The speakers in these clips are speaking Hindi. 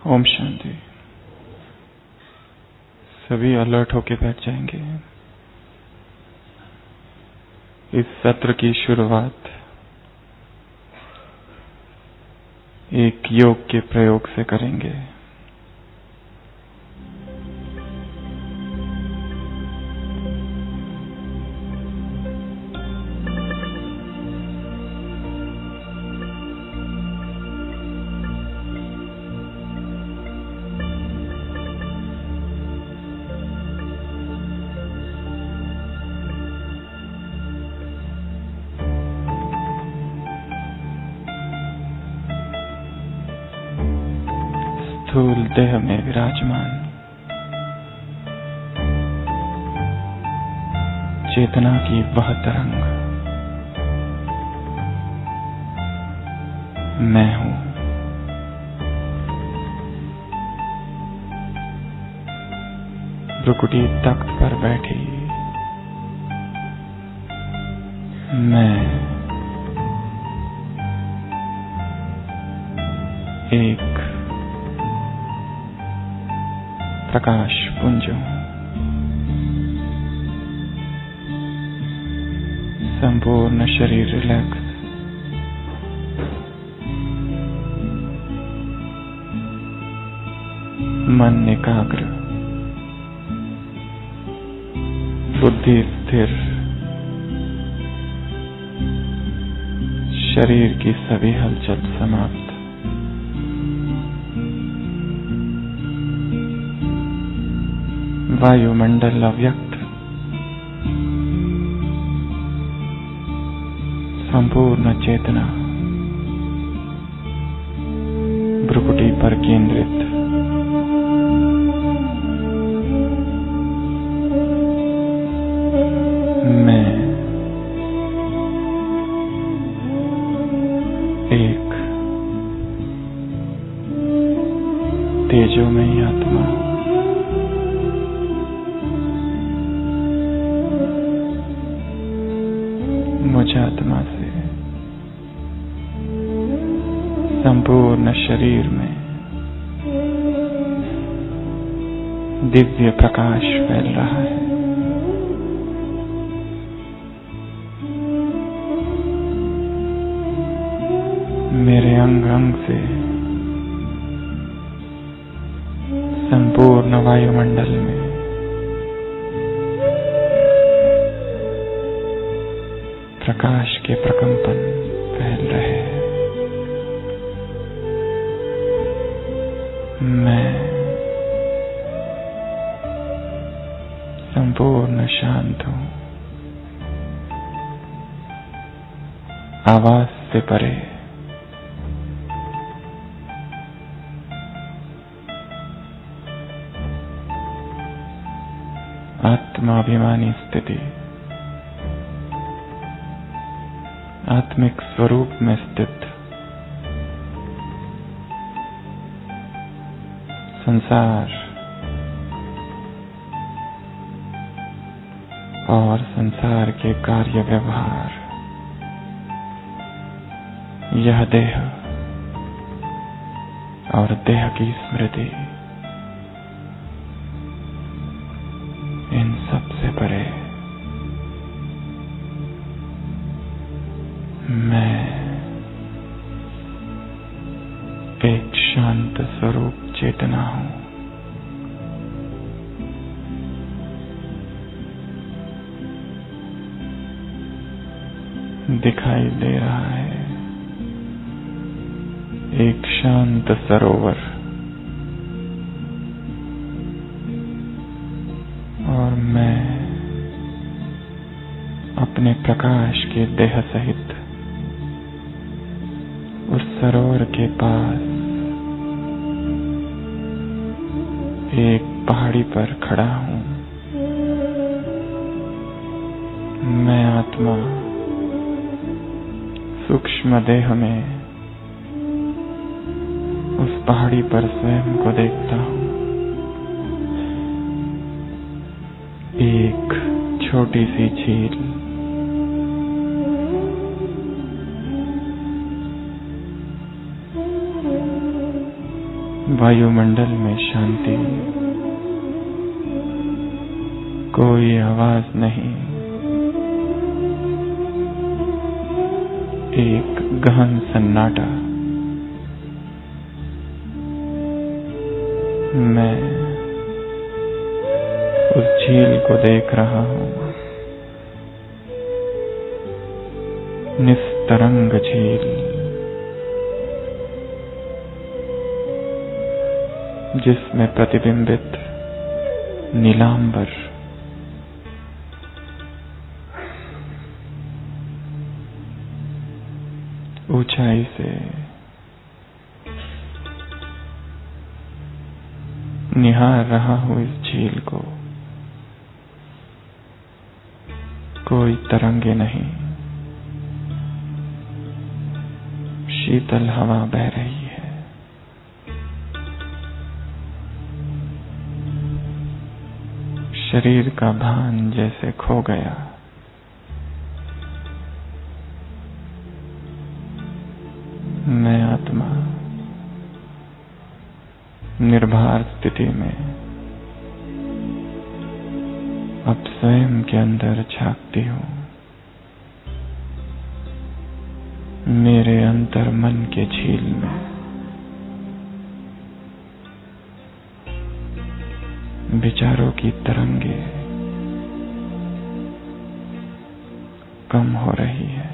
ओम शांति। सभी अलर्ट होके बैठ जाएंगे। इस सत्र की शुरुआत एक योग के प्रयोग से करेंगे। स्थूल देह में विराजमान चेतना की वह तरंग मैं हूं। भ्रुकुटी तख्त पर बैठी मैं एक प्रकाश पुंज हूं। संपूर्ण शरीर रिलैक्स, मन एकाग्र, बुद्धि स्थिर, शरीर की सभी हलचल समाप्त। वायुमंडल अव्यक्त, संपूर्ण चेतना भ्रुकुटी पर केंद्रित। मैं एक तेजोमयी आत्मा हूं। मुझ आत्मा से संपूर्ण शरीर में दिव्य प्रकाश फैल रहा है। मेरे अंग अंग से संपूर्ण वायुमंडल में प्रकाश के प्रकंपन फैल रहे हैं। मैं संपूर्ण शांत हूं। आवाज से परे आत्माभिमानी स्थिति, आत्मिक स्वरूप में स्थित संसार और संसार के कार्य व्यवहार, यह देह और देह की स्मृति, इन सब से परे मैं एक शांत स्वरूप चेतना हूं। दिखाई दे रहा है एक शांत सरोवर और मैं अपने प्रकाश के देह सहित उस सरोवर के पास एक पहाड़ी पर खड़ा हूं। मैं आत्मा सूक्ष्म देह में उस पहाड़ी पर स्वयं को देखता हूं। एक छोटी सी झील वायुमंडल में शांति, कोई आवाज नहीं, एक गहन सन्नाटा। मैं उस झील को देख रहा हूं, निस्तरंग झील, जिसमें प्रतिबिंबित नीलांबर ऊंचाई से निहार रहा हूं इस झील को। कोई तरंगे नहीं, शीतल हवा बह रही है। शरीर का भान जैसे खो गया। मैं आत्मा निर्भर स्थिति में अब स्वयं के अंदर झांकती हूं। मेरे अंतर मन के झील में विचारों की तरंगे कम हो रही है।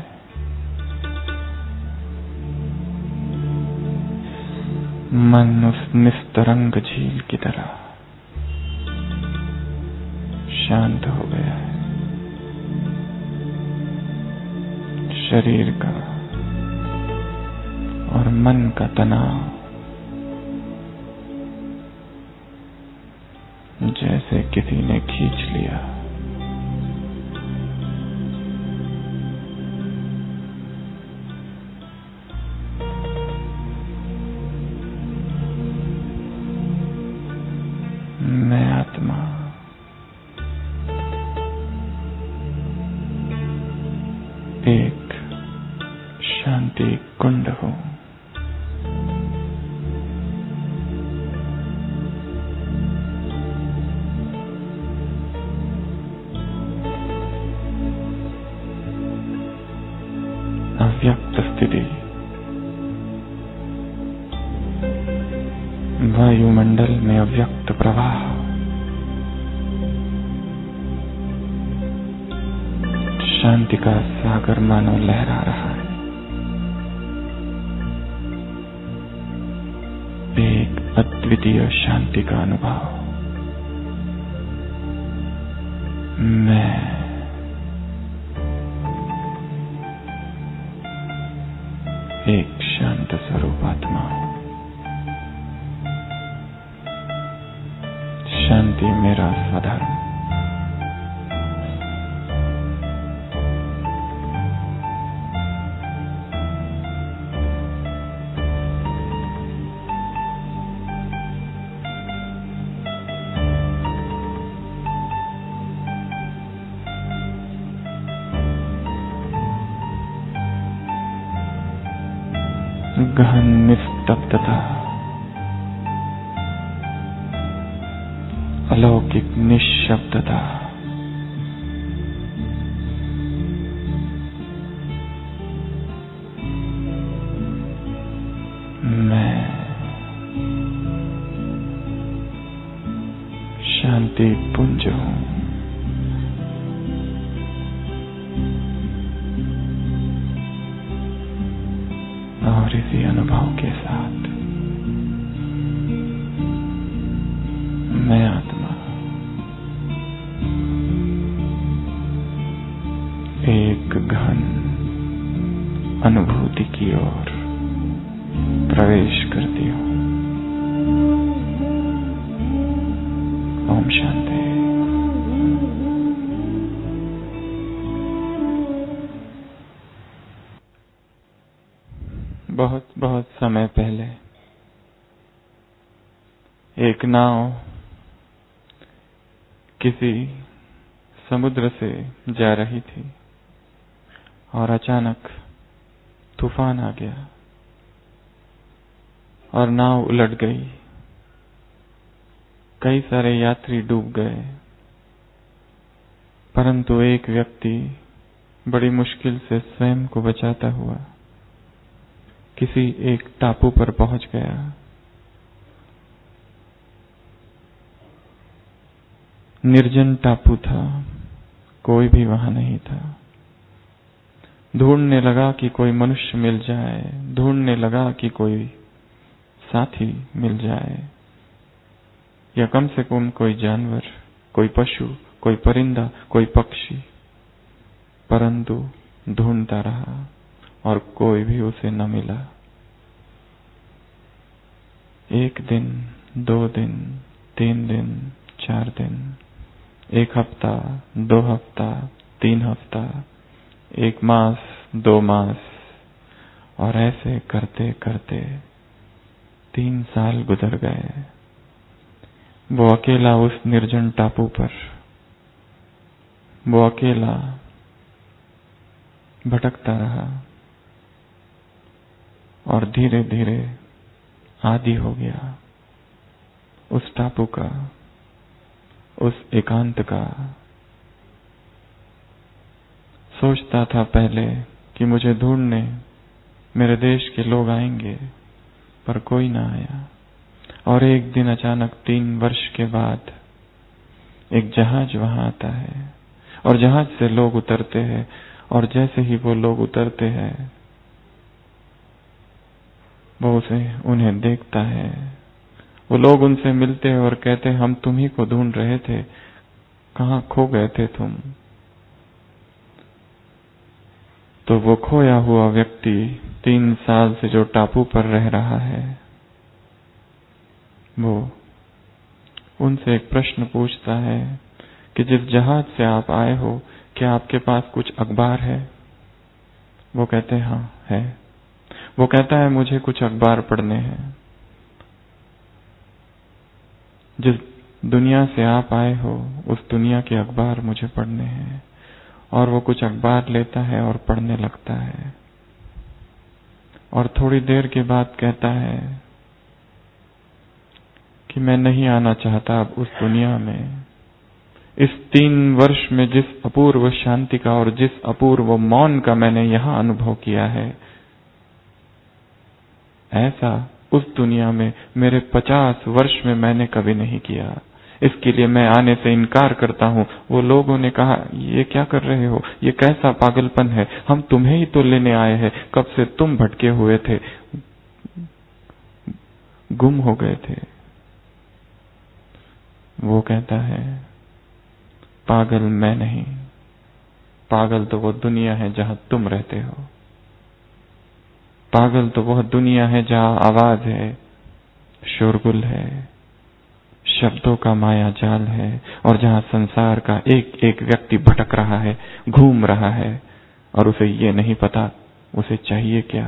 मन उस निस्तरंग झील की तरह शांत हो गया है। शरीर का और मन का तनाव जैसे किसी ने खींच लिया। मैं आत्मा एक शांति कुंड हूं। अव्यक्त स्थिति, वायुमंडल में अव्यक्त प्रवाह, शांति का सागर मानो लहरा रहा है। एक अद्वितीय शांति का अनुभव। मैं एक शांत स्वरूप आत्मा हूं। शांति मेरा स्वधर्म। गहन निस्तब्धता, अलौकिक निश्शब्दता, मैं शांति पुंज हूं। और इसी अनुभव के साथ मैं आत्मा एक गहन अनुभूति की ओर प्रवेश करती हूं। ओम शांति। बहुत बहुत समय पहले एक नाव किसी समुद्र से जा रही थी और अचानक तूफान आ गया और नाव उलट गई। कई सारे यात्री डूब गए, परंतु एक व्यक्ति बड़ी मुश्किल से स्वयं को बचाता हुआ किसी एक टापू पर पहुंच गया। निर्जन टापू था, कोई भी वहां नहीं था। ढूंढने लगा कि कोई मनुष्य मिल जाए, ढूंढने लगा कि कोई साथी मिल जाए, या कम से कम कोई जानवर, कोई पशु, कोई परिंदा, कोई पक्षी। परंतु ढूंढता रहा और कोई भी उसे न मिला। 1 दिन, 2 दिन, 3 दिन, 4 दिन, 1 हफ्ता, 2 हफ्ता, 3 हफ्ता, 1 मास, 2 मास, और ऐसे करते करते 3 साल गुजर गए। वो अकेला उस निर्जन टापू पर, वो अकेला भटकता रहा और धीरे धीरे आदी हो गया उस टापू का, उस एकांत का। सोचता था पहले कि मुझे ढूंढने मेरे देश के लोग आएंगे, पर कोई ना आया। और एक दिन अचानक 3 वर्ष के बाद एक जहाज वहां आता है और जहाज से लोग उतरते हैं, और जैसे ही वो लोग उतरते हैं वो उन्हें देखता है। वो लोग उनसे मिलते हैं और कहते हैं, हम तुम्ही को ढूंढ रहे थे, कहां खो गए थे तुम। तो वो खोया हुआ व्यक्ति 3 साल से जो टापू पर रह रहा है, वो उनसे एक प्रश्न पूछता है कि जिस जहाज से आप आए हो, क्या आपके पास कुछ अखबार है? वो कहते हैं हाँ है। वो कहता है मुझे कुछ अखबार पढ़ने हैं। जिस दुनिया से आप आए हो उस दुनिया के अखबार मुझे पढ़ने हैं। और वो कुछ अखबार लेता है और पढ़ने लगता है, और थोड़ी देर के बाद कहता है कि मैं नहीं आना चाहता अब उस दुनिया में। इस 3 वर्ष में जिस अपूर्व शांति का और जिस अपूर्व मौन का मैंने यहां अनुभव किया है, ऐसा उस दुनिया में मेरे 50 वर्ष में मैंने कभी नहीं किया। इसके लिए मैं आने से इनकार करता हूं। वो लोगों ने कहा, ये क्या कर रहे हो, ये कैसा पागलपन है, हम तुम्हें ही तो लेने आए हैं, कब से तुम भटके हुए थे, गुम हो गए थे। वो कहता है, पागल मैं नहीं, पागल तो वो दुनिया है जहां तुम रहते हो। पागल तो वह दुनिया है जहां आवाज है, शोरगुल है, शब्दों का माया जाल है, और जहां संसार का एक एक व्यक्ति भटक रहा है, घूम रहा है, और उसे ये नहीं पता उसे चाहिए क्या।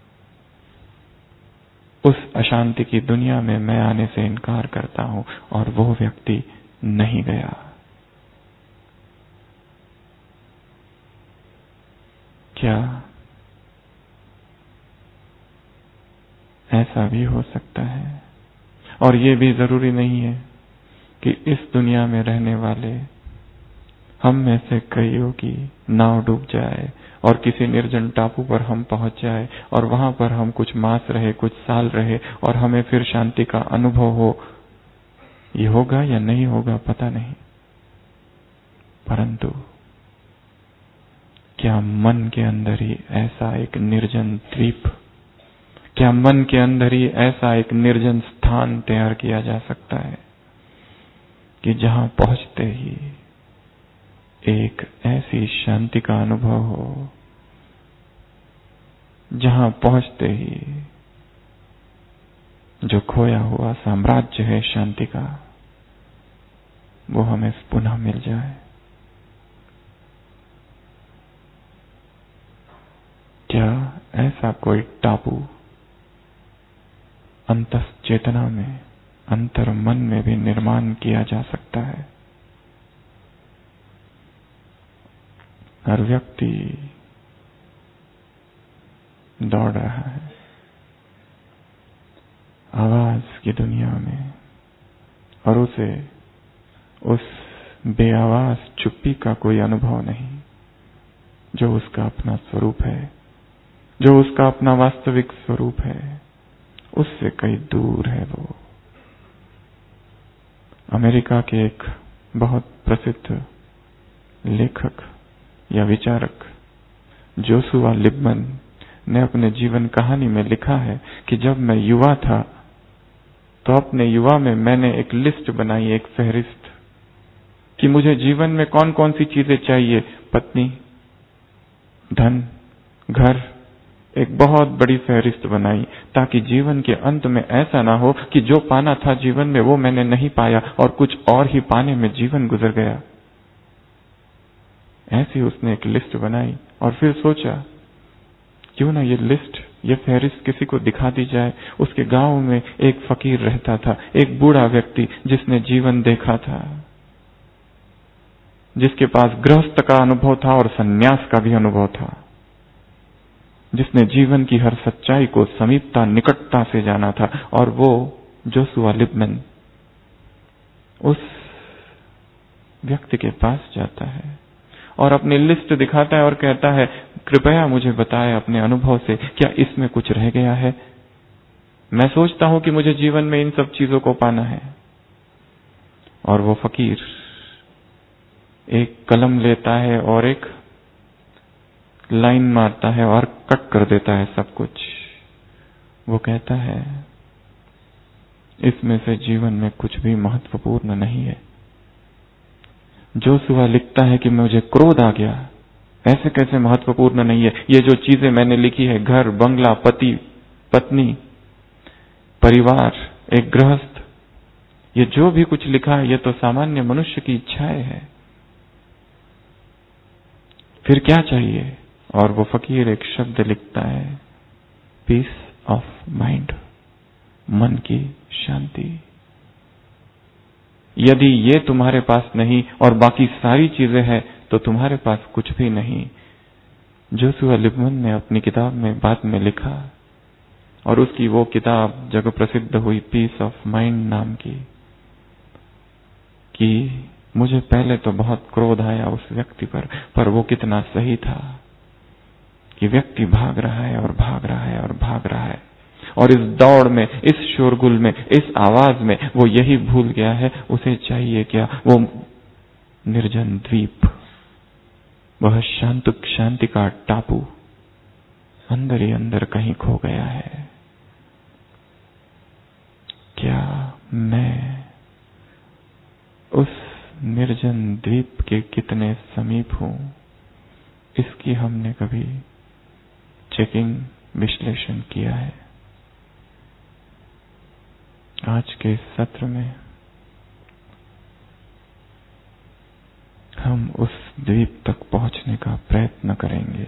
उस अशांति की दुनिया में मैं आने से इनकार करता हूं, और वो व्यक्ति नहीं गया। क्या ऐसा भी हो सकता है? और ये भी जरूरी नहीं है कि इस दुनिया में रहने वाले हम में से कईयों की नाव डूब जाए और किसी निर्जन टापू पर हम पहुंच जाए, और वहां पर हम कुछ मास रहे, कुछ साल रहे, और हमें फिर शांति का अनुभव हो। ये होगा या नहीं होगा पता नहीं, परंतु क्या मन के अंदर ही ऐसा एक निर्जन द्वीप, क्या मन के अंदर ही ऐसा एक निर्जन स्थान तैयार किया जा सकता है कि जहां पहुंचते ही एक ऐसी शांति का अनुभव हो, जहां पहुंचते ही जो खोया हुआ साम्राज्य है शांति का, वो हमें पुनः मिल जाए। क्या ऐसा कोई टापू अंतः चेतना में, अंतर मन में भी निर्माण किया जा सकता है? हर व्यक्ति दौड़ रहा है आवाज की दुनिया में, और उसे उस बेआवाज चुप्पी का कोई अनुभव नहीं जो उसका अपना स्वरूप है, जो उसका अपना वास्तविक स्वरूप है, उससे कई दूर है वो। अमेरिका के एक बहुत प्रसिद्ध लेखक या विचारक जोशुआ लिबमन ने अपने जीवन कहानी में लिखा है कि जब मैं युवा था तो अपने युवा में मैंने एक लिस्ट बनाई, एक फहरिस्त, कि मुझे जीवन में कौन कौन सी चीजें चाहिए। पत्नी, धन, घर, एक बहुत बड़ी फहरिस्त बनाई ताकि जीवन के अंत में ऐसा ना हो कि जो पाना था जीवन में वो मैंने नहीं पाया और कुछ और ही पाने में जीवन गुजर गया। ऐसी उसने एक लिस्ट बनाई और फिर सोचा क्यों ना ये लिस्ट, ये फहरिस्त किसी को दिखा दी जाए। उसके गांव में एक फकीर रहता था, एक बूढ़ा व्यक्ति जिसने जीवन देखा था, जिसके पास गृहस्थ का अनुभव था और सन्यास का भी अनुभव था, जिसने जीवन की हर सच्चाई को समीपता, निकटता से जाना था। और वो जोशुआ लिबमन उस व्यक्ति के पास जाता है और अपनी लिस्ट दिखाता है और कहता है, कृपया मुझे बताएं अपने अनुभव से, क्या इसमें कुछ रह गया है? मैं सोचता हूं कि मुझे जीवन में इन सब चीजों को पाना है। और वो फकीर एक कलम लेता है और एक लाइन मारता है और कट कर देता है सब कुछ। वो कहता है, इसमें से जीवन में कुछ भी महत्वपूर्ण नहीं है। जोशुआ लिखता है कि मुझे क्रोध आ गया, ऐसे कैसे महत्वपूर्ण नहीं है? ये जो चीजें मैंने लिखी है, घर, बंगला, पति, पत्नी, परिवार, एक गृहस्थ, ये जो भी कुछ लिखा है ये तो सामान्य मनुष्य की इच्छाएं हैं। फिर क्या चाहिए? और वो फकीर एक शब्द लिखता है, पीस ऑफ माइंड, मन की शांति। यदि ये तुम्हारे पास नहीं और बाकी सारी चीजें हैं तो तुम्हारे पास कुछ भी नहीं। जोशुआ लिबमन ने अपनी किताब में बाद में लिखा, और उसकी वो किताब जग प्रसिद्ध हुई, पीस ऑफ माइंड नाम की, कि मुझे पहले तो बहुत क्रोध आया उस व्यक्ति पर वो कितना सही था कि व्यक्ति भाग रहा है और भाग रहा है और भाग रहा है, और इस दौड़ में, इस शोरगुल में, इस आवाज में वो यही भूल गया है उसे चाहिए क्या? वो निर्जन द्वीप, वह शांति का टापू अंदर ही अंदर कहीं खो गया है। क्या मैं उस निर्जन द्वीप के कितने समीप हूं, इसकी हमने कभी चेकिंग, विश्लेषण किया है? आज के इस सत्र में हम उस द्वीप तक पहुंचने का प्रयत्न करेंगे।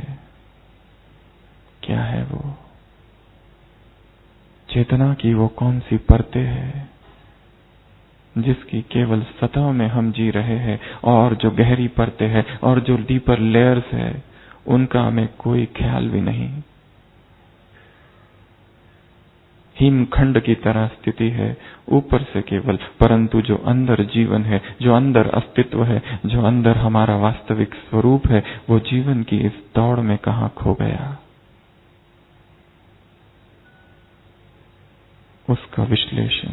क्या है वो? चेतना की वो कौन सी परतें हैं जिसकी केवल सतह में हम जी रहे हैं, और जो गहरी परतें हैं और जो डीपर लेयर्स है उनका हमें कोई ख्याल भी नहीं। हिमखंड की तरह स्थिति है ऊपर से केवल, परंतु जो अंदर जीवन है, जो अंदर अस्तित्व है, जो अंदर हमारा वास्तविक स्वरूप है, वो जीवन की इस दौड़ में कहां खो गया। उसका विश्लेषण,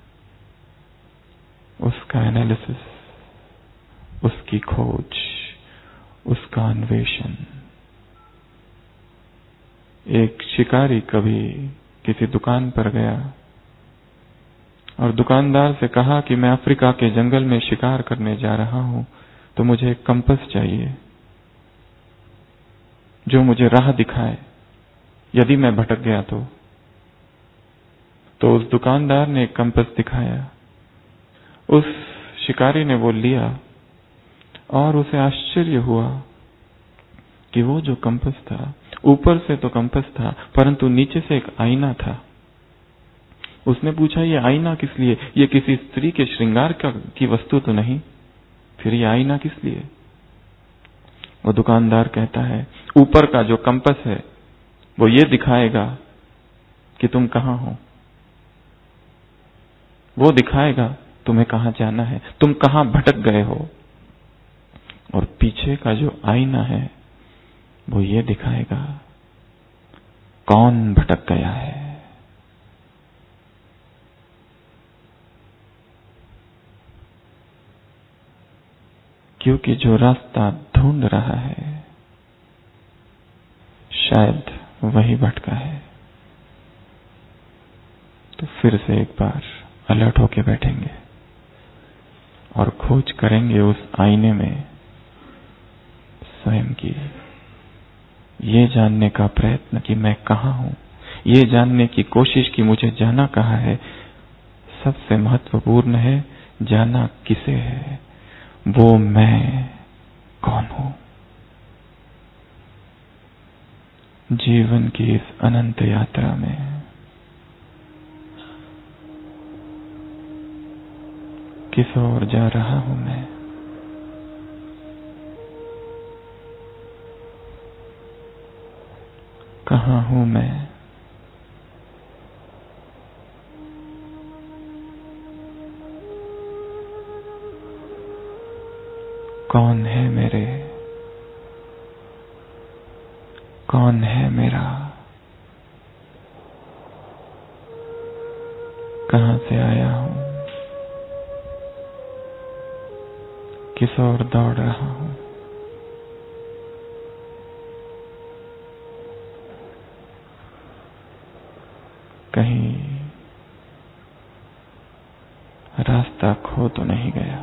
उसका एनालिसिस, उसकी खोज, उसका अन्वेषण। एक शिकारी कभी किसी दुकान पर गया और दुकानदार से कहा कि मैं अफ्रीका के जंगल में शिकार करने जा रहा हूं, तो मुझे एक कंपास चाहिए जो मुझे राह दिखाए यदि मैं भटक गया तो उस दुकानदार ने एक कंपास दिखाया। उस शिकारी ने वो लिया और उसे आश्चर्य हुआ कि वो जो कंपास था, ऊपर से तो कंपास था परंतु नीचे से एक आईना था। उसने पूछा, ये आईना किस लिए? ये किसी स्त्री के श्रृंगार की वस्तु तो नहीं, फिर ये आईना किस लिए? वो दुकानदार कहता है, ऊपर का जो कंपास है वो ये दिखाएगा कि तुम कहां हो, वो दिखाएगा तुम्हें कहां जाना है, तुम कहां भटक गए हो। और पीछे का जो आईना है वो ये दिखाएगा कौन भटक गया है। क्योंकि जो रास्ता ढूंढ रहा है शायद वही भटका है। तो फिर से एक बार अलर्ट होके बैठेंगे और खोज करेंगे उस आईने में स्वयं की, ये जानने का प्रयत्न कि मैं कहां हूं, ये जानने की कोशिश कि मुझे जाना कहां है। सबसे महत्वपूर्ण है जाना किसे है, वो मैं कौन हूं। जीवन की इस अनंत यात्रा में किस ओर जा रहा हूं मैं। कहां हूं मैं। कौन है मेरे, कौन है मेरा। कहां से आया हूं, किस ओर दौड़ रहा हूं। कहीं रास्ता खो तो नहीं गया।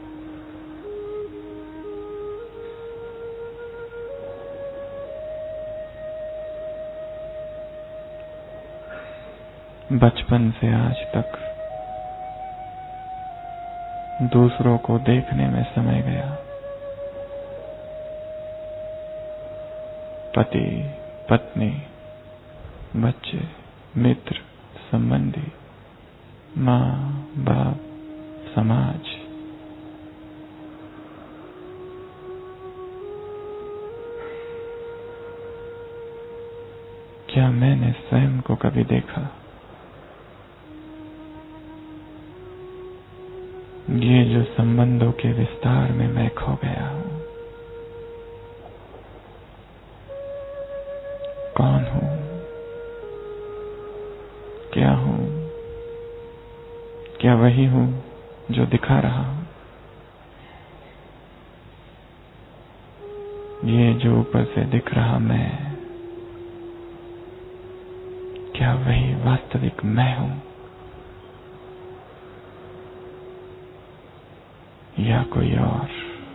बचपन से आज तक दूसरों को देखने में समय गया। पति, पत्नी, बच्चे, मित्र, संबंधी, माँ, बाप, समाज। क्या मैंने स्वयं को कभी देखा। ये जो संबंधों के विस्तार में मैं खो गया हूं। कौन हूं, क्या हूं, क्या वही हूं जो दिखा रहा हूं। ये जो ऊपर से दिख रहा मैं, क्या वही वास्तविक मैं हूं, या कोई और।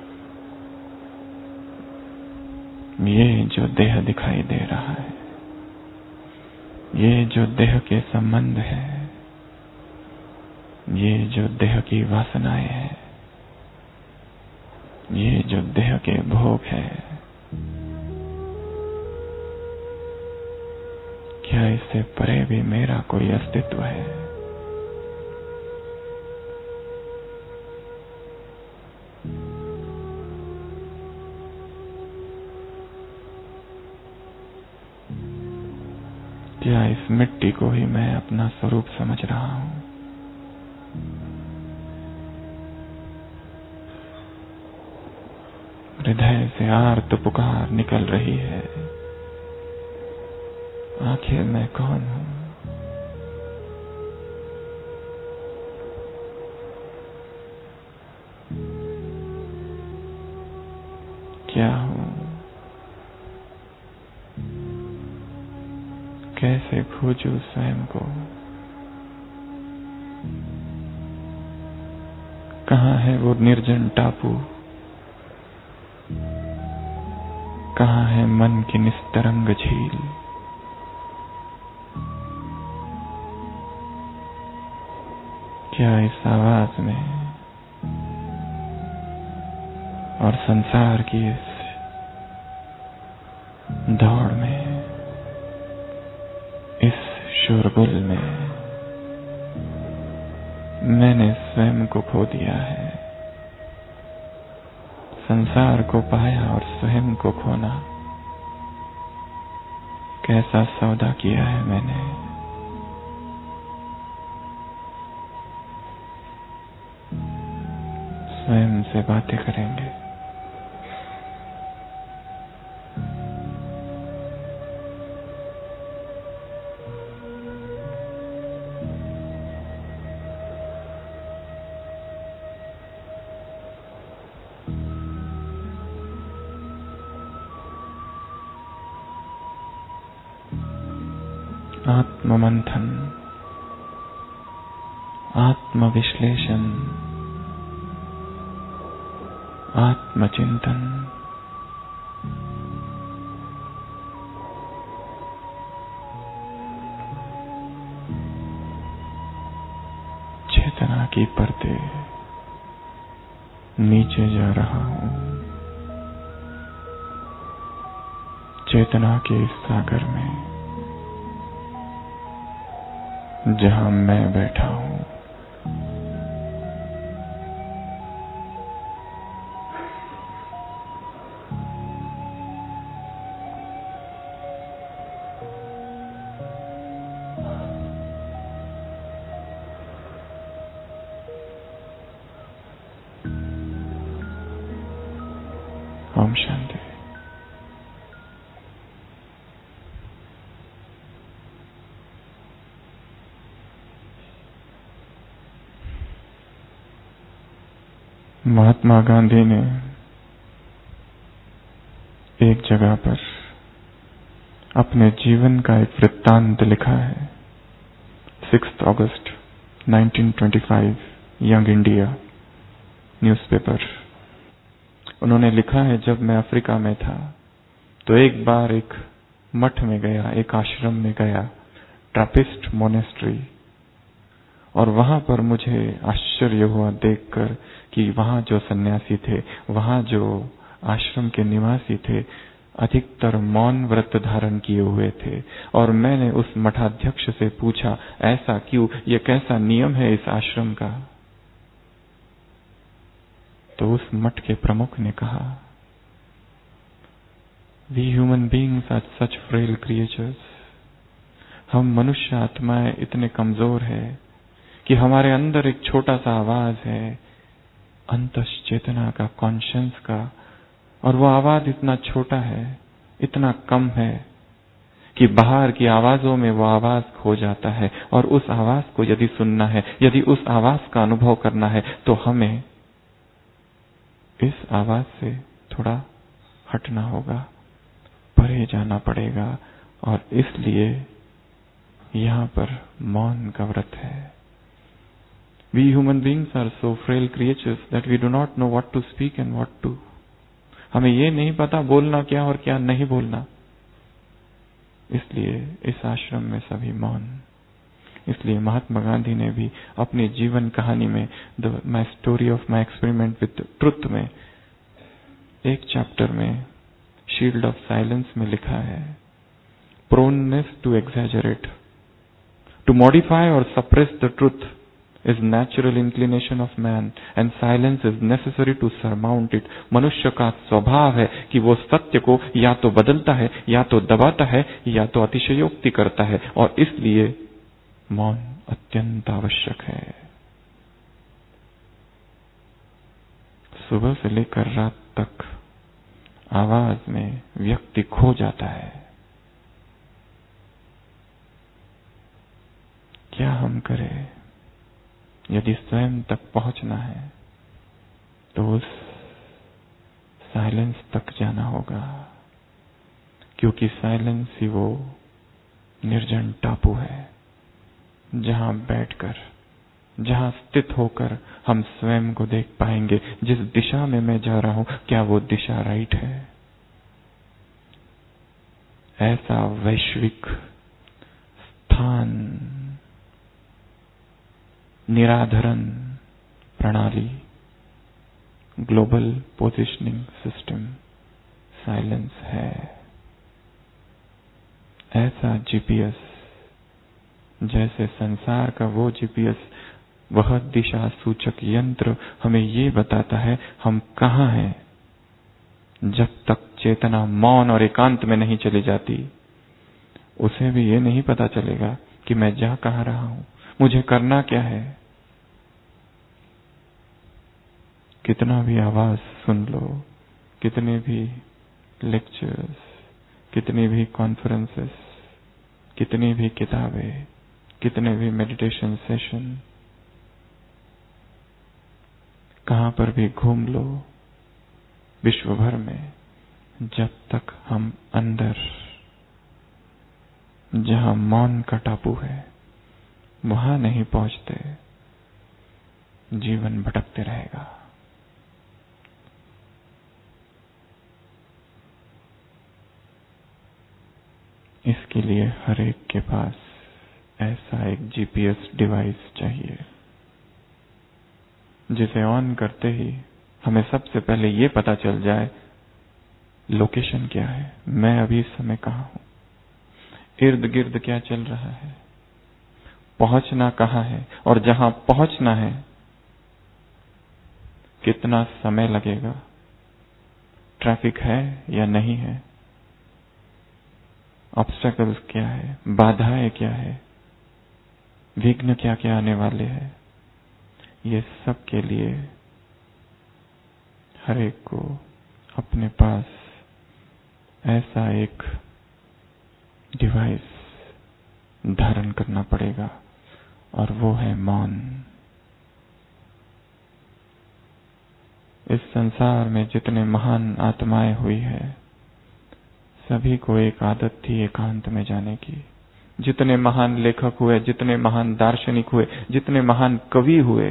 ये जो देह दिखाई दे रहा है, ये जो देह के संबंध है, ये जो देह की वासनाएं हैं, ये जो देह के भोग है, क्या इससे परे भी मेरा कोई अस्तित्व है। क्या इस मिट्टी को ही मैं अपना स्वरूप समझ रहा हूं। हृदय से आर्त पुकार निकल रही है, आखिर मैं कौन हूं। क्या हूं, कैसे खोजूं स्वयं को। कहां है वो निर्जन टापू, कहां है मन की निस्तरंग झील। क्या इस आवाज में और संसार की इस दौड़ में, इस शोरगुल में मैंने स्वयं को खो दिया है। संसार को पाया और स्वयं को खोना, कैसा सौदा किया है मैंने। स्वयं से बातें करेंगे। आत्ममंथन, आत्मविश्लेषण, आत्मचिंतन। चेतना की परतें नीचे जा रहा हूं, चेतना के इस सागर में जहां मैं बैठा हूं। ओम शांति। महात्मा गांधी ने एक जगह पर अपने जीवन का एक वृत्तांत लिखा है। 6 अगस्त 1925, यंग इंडिया न्यूज़पेपर। उन्होंने लिखा है, जब मैं अफ्रीका में था तो एक बार एक मठ में गया, एक आश्रम में गया, ट्रैपिस्ट मोनेस्ट्री, और वहां पर मुझे आश्चर्य हुआ देखकर कि वहां जो सन्यासी थे, वहां जो आश्रम के निवासी थे, अधिकतर मौन व्रत धारण किए हुए थे। और मैंने उस मठाध्यक्ष से पूछा, ऐसा क्यों, ये कैसा नियम है इस आश्रम का? तो उस मठ के प्रमुख ने कहा, we human beings are such frail creatures. हम मनुष्य आत्माएं इतने कमजोर है कि हमारे अंदर एक छोटा सा आवाज है, अंतस चेतना का, कॉन्शियंस का, और वो आवाज इतना छोटा है, इतना कम है कि बाहर की आवाजों में वो आवाज खो जाता है। और उस आवाज को यदि सुनना है, यदि उस आवाज का अनुभव करना है, तो हमें इस आवाज से थोड़ा हटना होगा, परे जाना पड़ेगा। और इसलिए यहां पर मौन का व्रत है। We human beings are so frail creatures that we do not know what to speak and what to. हमें ये नहीं पता बोलना क्या और क्या नहीं बोलना। इसलिए इस आश्रम में सभी मौन। इसलिए महात्मा गांधी ने भी अपनी जीवन कहानी में my story of my experiment with truth में एक चैप्टर में शील्ड ऑफ साइलेंस में लिखा है, proneness to exaggerate, to modify और suppress the truth is natural inclination of man and silence is necessary to surmount it. मनुष्य का स्वभाव है कि वो सत्य को या तो बदलता है, या तो दबाता है, या तो अतिशयोक्ति करता है, और इसलिए मौन अत्यंत आवश्यक है। सुबह से लेकर रात तक आवाज में व्यक्ति खो जाता है। क्या हम करें? यदि स्वयं तक पहुंचना है तो उस साइलेंस तक जाना होगा, क्योंकि साइलेंस ही वो निर्जन टापू है जहां बैठकर, जहां स्थित होकर हम स्वयं को देख पाएंगे। जिस दिशा में मैं जा रहा हूं, क्या वो दिशा राइट है? ऐसा वैश्विक स्थान, निराधरण प्रणाली, ग्लोबल पोजिशनिंग सिस्टम साइलेंस है। ऐसा जीपीएस, जैसे संसार का वो जीपीएस, वह दिशा सूचक यंत्र हमें ये बताता है हम कहां हैं। जब तक चेतना मौन और एकांत में नहीं चली जाती, उसे भी ये नहीं पता चलेगा कि मैं जा कहां रहा हूं, मुझे करना क्या है। कितना भी आवाज सुन लो, कितने भी लेक्चर्स, कितनी भी कॉन्फ्रेंसेस, कितनी भी किताबें, कितने भी मेडिटेशन सेशन, कहां पर भी घूम लो विश्व भर में, जब तक हम अंदर जहां मौन का टापू है वहां नहीं पहुंचते, जीवन भटकते रहेगा। इसके लिए हर एक के पास ऐसा एक जीपीएस डिवाइस चाहिए, जिसे ऑन करते ही हमें सबसे पहले ये पता चल जाए लोकेशन क्या है, मैं अभी इस समय कहां हूं, इर्द गिर्द क्या चल रहा है, पहुंचना कहां है, और जहां पहुंचना है कितना समय लगेगा, ट्रैफिक है या नहीं है, ऑब्स्टेकल्स क्या है, बाधाएं क्या है, विघ्न क्या क्या आने वाले हैं। ये सब के लिए हर एक को अपने पास ऐसा एक डिवाइस धारण करना पड़ेगा, और वो है मौन। इस संसार में जितने महान आत्माएं हुई है, सभी को एक आदत थी एकांत में जाने की। जितने महान लेखक हुए, जितने महान दार्शनिक हुए, जितने महान कवि हुए,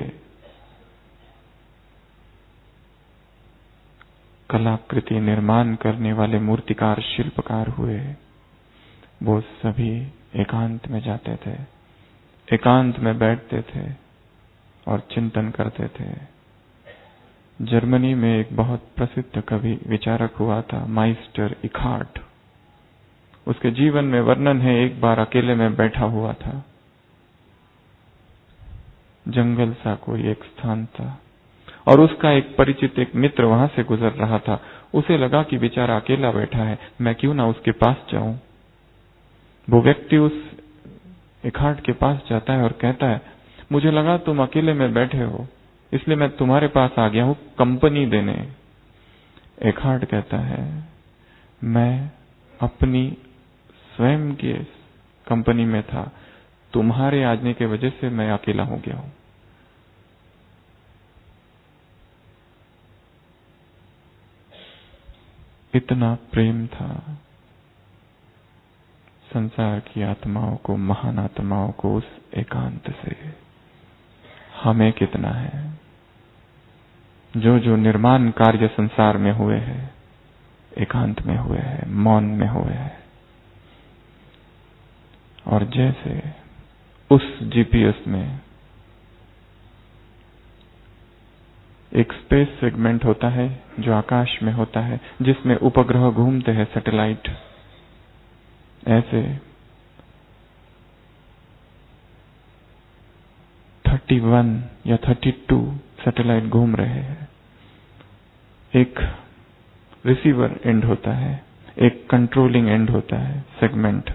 कलाकृति निर्माण करने वाले मूर्तिकार, शिल्पकार हुए, वो सभी एकांत में जाते थे, एकांत में बैठते थे और चिंतन करते थे। जर्मनी में एक बहुत प्रसिद्ध कवि विचारक हुआ था, माइस्टर इकहार्ट। उसके जीवन में वर्णन है, एक बार अकेले में बैठा हुआ था, जंगल सा कोई एक स्थान था, और उसका एक परिचित एक मित्र वहां से गुजर रहा था। उसे लगा कि बेचारा अकेला बैठा है, मैं क्यों ना उसके पास जाऊं। वो व्यक्ति उस इकहार्ट के पास जाता है और कहता है, मुझे लगा तुम अकेले में बैठे हो, इसलिए मैं तुम्हारे पास आ गया हूं कंपनी देने। इकहार्ट कहता है, मैं अपनी स्वयं की कंपनी में था, तुम्हारे आने की वजह से मैं अकेला हो गया हूं। इतना प्रेम था संसार की आत्माओं को, महान आत्माओं को उस एकांत से। हमें कितना है? जो जो निर्माण कार्य संसार में हुए हैं, एकांत में हुए हैं, मौन में हुए हैं। और जैसे उस जीपीएस में एक स्पेस सेगमेंट होता है जो आकाश में होता है, जिसमें उपग्रह घूमते हैं, सैटेलाइट, ऐसे 31 या 32 सैटेलाइट घूम रहे हैं। एक रिसीवर एंड होता है, एक कंट्रोलिंग एंड होता है, सेगमेंट।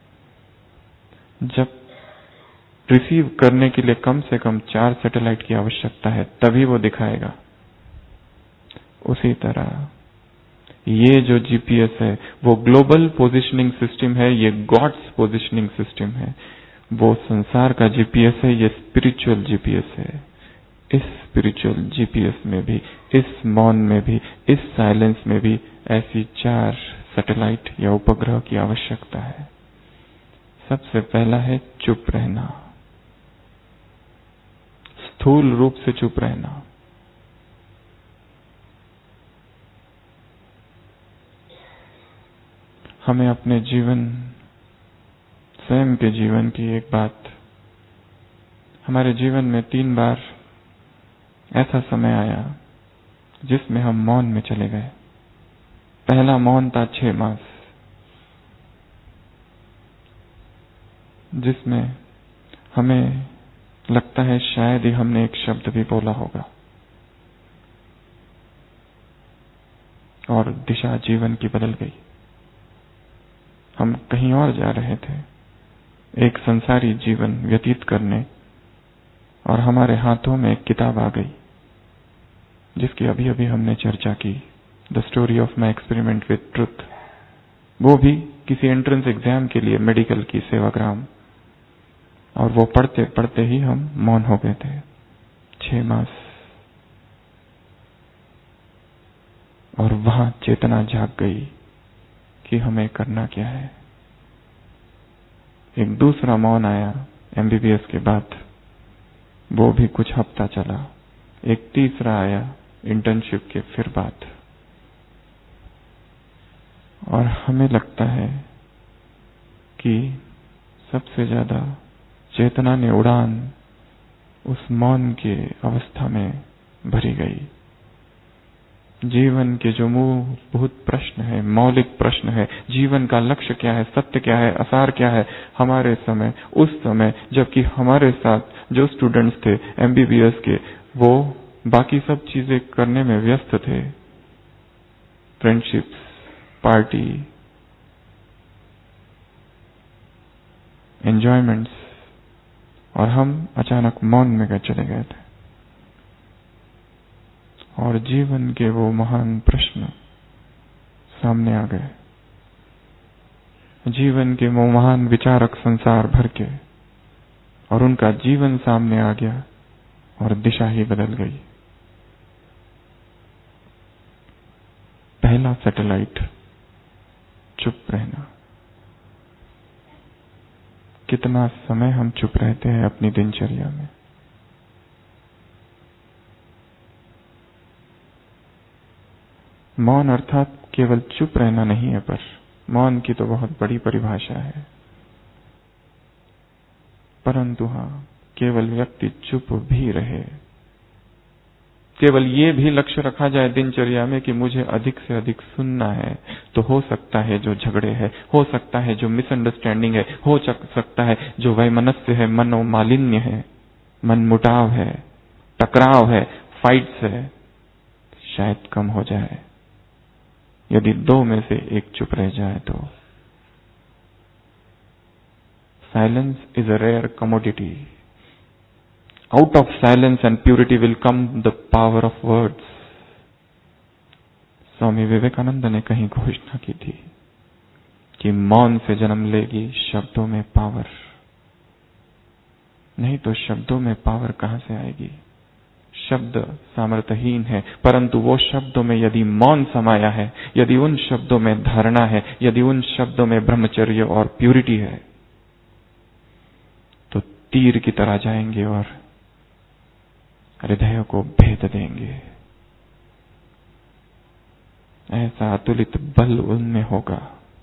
जब रिसीव करने के लिए कम से कम 4 सैटेलाइट की आवश्यकता है, तभी वो दिखाएगा। उसी तरह ये जो जीपीएस है वो ग्लोबल पोजिशनिंग सिस्टम है, ये गॉड्स पोजिशनिंग सिस्टम है। वो संसार का जीपीएस है, ये स्पिरिचुअल जीपीएस है। इस स्पिरिचुअल जीपीएस में भी, इस मौन में भी, इस साइलेंस में भी ऐसी 4 सैटेलाइट या उपग्रह की आवश्यकता है। सबसे पहला है चुप रहना, स्थूल रूप से चुप रहना। हमें अपने जीवन, स्वयं के जीवन की एक बात, हमारे जीवन में 3 बार ऐसा समय आया जिसमें हम मौन में चले गए। पहला मौन था 6 मास, जिसमें हमें लगता है शायद ही हमने एक शब्द भी बोला होगा, और दिशा जीवन की बदल गई। हम कहीं और जा रहे थे, एक संसारी जीवन व्यतीत करने, और हमारे हाथों में एक किताब आ गई जिसकी अभी अभी हमने चर्चा की, the story of my experiment with truth, वो भी किसी एंट्रेंस एग्जाम के लिए मेडिकल की सेवाग्राम, और वो पढ़ते पढ़ते ही हम मौन हो गए थे 6 मास। और वहां चेतना जाग गई कि हमें करना क्या है। एक दूसरा मौन आया MBBS के बाद, वो भी कुछ हफ्ता चला। एक तीसरा आया इंटर्नशिप के फिर बाद। और हमें लगता है कि सबसे ज्यादा चेतना ने उड़ान उस मौन के अवस्था में भरी गई। जीवन के जो मूलभूत प्रश्न है, मौलिक प्रश्न है, जीवन का लक्ष्य क्या है, सत्य क्या है, आसार क्या है, हमारे समय, उस समय जबकि हमारे साथ जो स्टूडेंट्स थे MBBS के, वो बाकी सब चीजें करने में व्यस्त थे, फ्रेंडशिप्स, पार्टी, एंजॉयमेंट्स, और हम अचानक मौन में चले गए थे। और जीवन के वो महान प्रश्न सामने आ गए, जीवन के वो महान विचारक संसार भर के, और उनका जीवन सामने आ गया और दिशा ही बदल गई। पहला सैटेलाइट, चुप रहना। कितना समय हम चुप रहते हैं अपनी दिनचर्या में। मौन अर्थात केवल चुप रहना नहीं है, पर मौन की तो बहुत बड़ी परिभाषा है। परंतु हां, केवल व्यक्ति चुप भी रहे, केवल ये भी लक्ष्य रखा जाए दिनचर्या में कि मुझे अधिक से अधिक सुनना है, तो हो सकता है जो झगड़े हैं, हो सकता है जो मिसअंडरस्टैंडिंग है, हो सकता है जो वैमनस्य है, मनोमालिन्य है, मनमुटाव है, टकराव है, फाइट्स है, शायद कम हो जाए यदि 2 में से एक चुप रह जाए तो। Silence is a rare commodity. Out of silence and purity will come the power of words. Swami Vivekananda ने कहीं घोषणा की थी कि मौन से जन्म लेगी शब्दों में पावर। नहीं तो शब्दों में पावर कहां से आएगी? शब्द सामर्थ्यहीन है, परंतु वो शब्दों में यदि मौन समाया है, यदि उन शब्दों में धारणा है, यदि उन शब्दों में ब्रह्मचर्य और प्यूरिटी है, तो तीर की तरह जाएंगे और हृदय को भेद देंगे। ऐसा अतुलित बल उनमें होगा।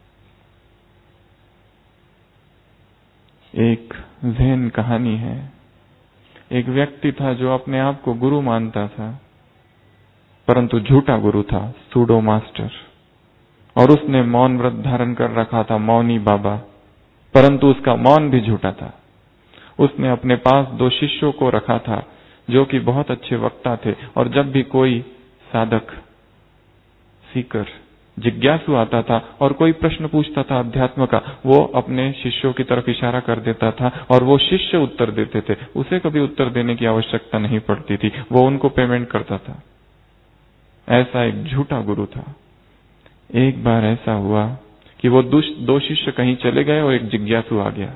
एक ज़ेन कहानी है। एक व्यक्ति था जो अपने आप को गुरु मानता था, परंतु झूठा गुरु था, सूडो मास्टर, और उसने मौन व्रत धारण कर रखा था, मौनी बाबा, परंतु उसका मौन भी झूठा था। उसने अपने पास 2 शिष्यों को रखा था जो कि बहुत अच्छे वक्ता थे, और जब भी कोई साधक, सीकर, जिज्ञासु आता था और कोई प्रश्न पूछता था अध्यात्म का, वो अपने शिष्यों की तरफ इशारा कर देता था और वो शिष्य उत्तर देते थे। उसे कभी उत्तर देने की आवश्यकता नहीं पड़ती थी, वो उनको पेमेंट करता था। ऐसा एक झूठा गुरु था। एक बार ऐसा हुआ कि वो 2 शिष्य कहीं चले गए और एक जिज्ञासु आ गया।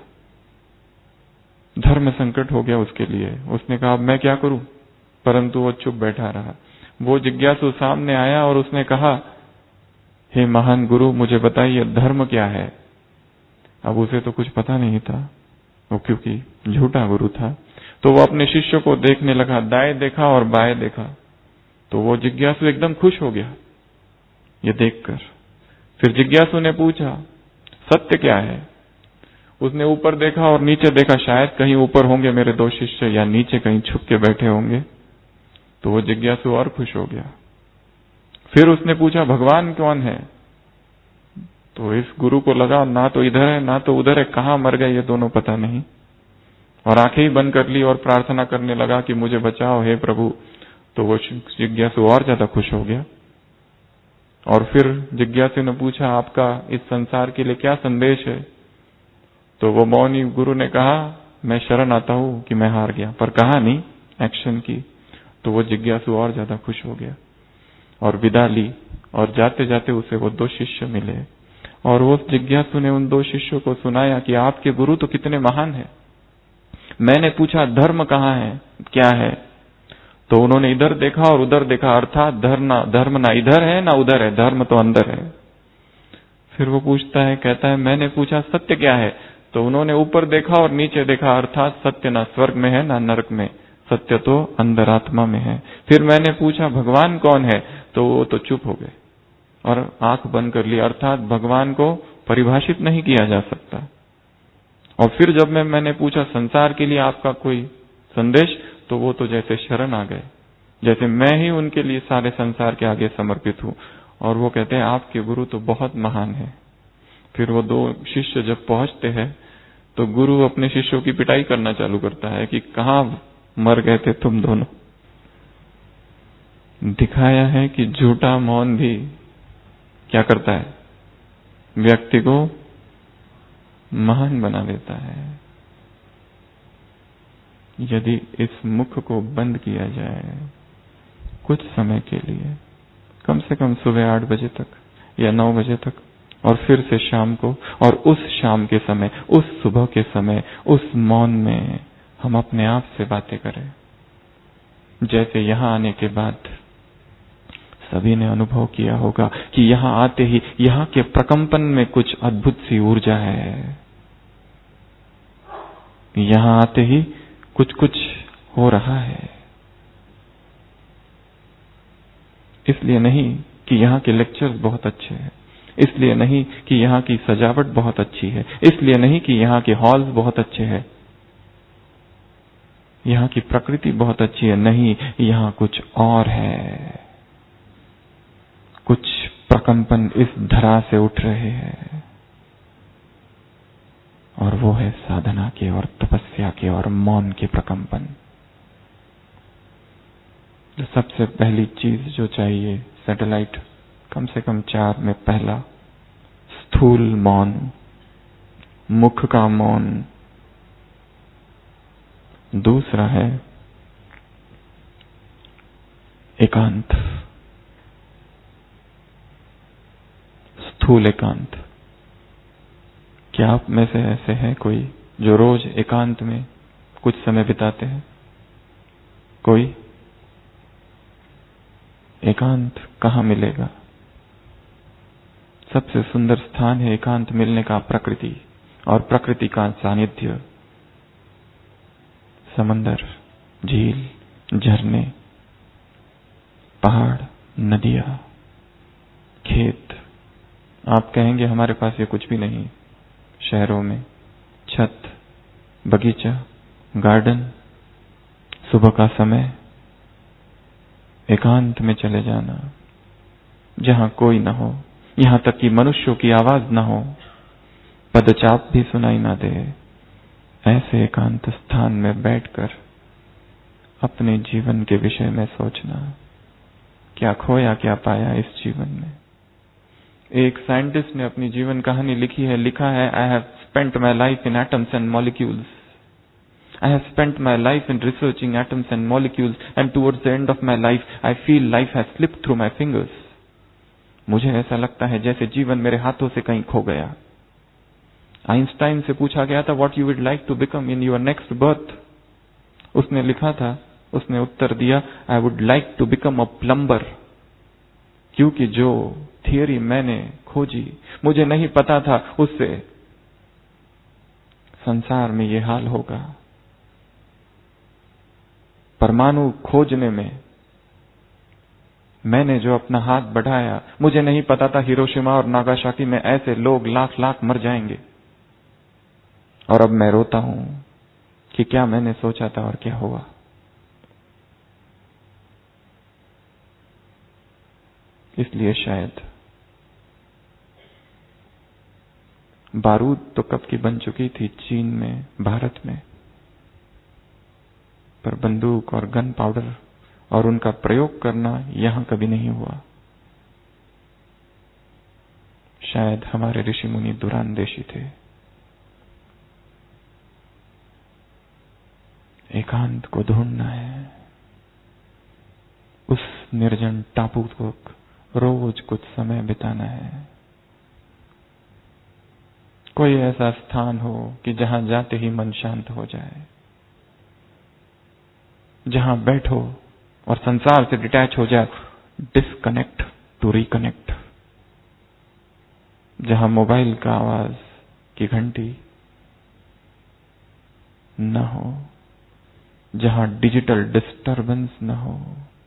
धर्म संकट हो गया उसके लिए। उसने कहा अब मैं क्या करूं, परंतु वो चुप बैठा रहा। वो जिज्ञासु सामने आया और उसने कहा, हे महान गुरु, मुझे बताइए धर्म क्या है। अब उसे तो कुछ पता नहीं था, वो क्योंकि झूठा गुरु था। तो वो अपने शिष्य को देखने लगा, दाएं देखा और बाएं देखा, तो वो जिज्ञासु एकदम खुश हो गया ये देखकर। फिर जिज्ञासु ने पूछा सत्य क्या है। उसने ऊपर देखा और नीचे देखा, शायद कहीं ऊपर होंगे मेरे 2 शिष्य या नीचे कहीं छुप के बैठे होंगे। तो वो जिज्ञासु और खुश हो गया। फिर उसने पूछा भगवान कौन है। तो इस गुरु को लगा ना तो इधर है ना तो उधर है, कहां मर गए ये दोनों पता नहीं, और आंखें ही बंद कर ली और प्रार्थना करने लगा कि मुझे बचाओ हे प्रभु। तो वो जिज्ञासु और ज्यादा खुश हो गया। और फिर जिज्ञासु ने पूछा आपका इस संसार के लिए क्या संदेश है। तो वो मौनी गुरु ने कहा मैं शरण आता हूं कि मैं हार गया, पर कहा नहीं, एक्शन की। तो वो जिज्ञासु और ज्यादा खुश हो गया और विदा ली, और जाते जाते उसे वो 2 शिष्य मिले, और वो जिज्ञासु ने उन 2 शिष्यों को सुनाया कि आपके गुरु तो कितने महान हैं। मैंने पूछा धर्म कहाँ है, क्या है? तो उन्होंने इधर देखा और उधर देखा, अर्थात धर्म ना इधर है ना उधर है, धर्म तो अंदर है। फिर वो पूछता है, कहता है मैंने पूछा सत्य क्या है? तो उन्होंने ऊपर देखा और नीचे देखा, अर्थात सत्य ना स्वर्ग में है ना नरक में, सत्य तो अंदर आत्मा में है। फिर मैंने पूछा भगवान कौन है? तो वो तो चुप हो गए और आंख बंद कर ली, अर्थात भगवान को परिभाषित नहीं किया जा सकता। और फिर जब मैंने पूछा संसार के लिए आपका कोई संदेश, तो वो तो जैसे शरण आ गए, जैसे मैं ही उनके लिए सारे संसार के आगे समर्पित हूं। और वो कहते हैं आपके गुरु तो बहुत महान है। फिर वो 2 शिष्य जब पहुंचते हैं तो गुरु अपने शिष्यों की पिटाई करना चालू करता है कि कहां मर गए थे तुम दोनों। दिखाया है कि झूठा मौन भी क्या करता है, व्यक्ति को महान बना देता है। यदि इस मुख को बंद किया जाए कुछ समय के लिए, कम से कम सुबह 8 बजे तक या 9 बजे तक, और फिर से शाम को, और उस शाम के समय, उस सुबह के समय, उस मौन में हम अपने आप से बातें करें, जैसे यहां आने के बाद सभी ने अनुभव किया होगा कि यहां आते ही यहां के प्रकंपन में कुछ अद्भुत सी ऊर्जा है। यहां आते ही कुछ कुछ हो रहा है। इसलिए नहीं कि यहां के लेक्चर्स बहुत अच्छे हैं, इसलिए नहीं कि यहां की सजावट बहुत अच्छी है, इसलिए नहीं कि यहां के हॉल्स बहुत अच्छे हैं, यहां की प्रकृति बहुत अच्छी है, नहीं, यहां कुछ और है। कुछ प्रकंपन इस धरा से उठ रहे हैं, और वो है साधना के और तपस्या के और मौन के प्रकंपन। तो सबसे पहली चीज जो चाहिए सैटेलाइट, कम से कम 4 में पहला स्थूल मौन, मुख का मौन। दूसरा है एकांत, स्थूल एकांत। क्या आप में से ऐसे हैं कोई जो रोज एकांत में कुछ समय बिताते हैं? कोई? एकांत कहाँ मिलेगा? सबसे सुंदर स्थान है एकांत मिलने का प्रकृति, और प्रकृति का सानिध्य, समंदर, झील, झरने, पहाड़, नदियां, खेत। आप कहेंगे हमारे पास ये कुछ भी नहीं। शहरों में छत, बगीचा, गार्डन, सुबह का समय, एकांत में चले जाना, जहां कोई ना हो, यहां तक कि मनुष्यों की आवाज ना हो, पदचाप भी सुनाई ना दे, ऐसे एकांत स्थान में बैठकर अपने जीवन के विषय में सोचना, क्या खोया क्या पाया इस जीवन में। एक साइंटिस्ट ने अपनी जीवन कहानी लिखी है, लिखा है, I have spent my life in atoms and molecules, I have spent my life in researching atoms and molecules, and towards the end of my life, I feel life has slipped through my fingers. मुझे ऐसा लगता है जैसे जीवन मेरे हाथों से कहीं खो गया। आइंस्टाइन से पूछा गया था, What you would like to become in your next birth? उसने लिखा था, उसने उत्तर दिया, I would like to become a plumber. क्योंकि जो थियरी मैंने खोजी, मुझे नहीं पता था उससे संसार में ये हाल होगा। परमाणु खोजने में मैंने जो अपना हाथ बढ़ाया, मुझे नहीं पता था हिरोशिमा और नागासाकी में ऐसे लोग लाख लाख मर जाएंगे। और अब मैं रोता हूं कि क्या मैंने सोचा था और क्या हुआ। इसलिए शायद बारूद तो कब की बन चुकी थी चीन में, भारत में, पर बंदूक और गन पाउडर और उनका प्रयोग करना यहां कभी नहीं हुआ। शायद हमारे ऋषि मुनि दुरानदेशी थे। एकांत को ढूंढना है, उस निर्जन टापू को रोज कुछ समय बिताना है। कोई ऐसा स्थान हो कि जहां जाते ही मन शांत हो जाए, जहां बैठो और संसार से डिटैच हो जाए, डिस्कनेक्ट टू रिकनेक्ट। जहां मोबाइल का आवाज की घंटी न हो, जहां डिजिटल डिस्टरबेंस न हो,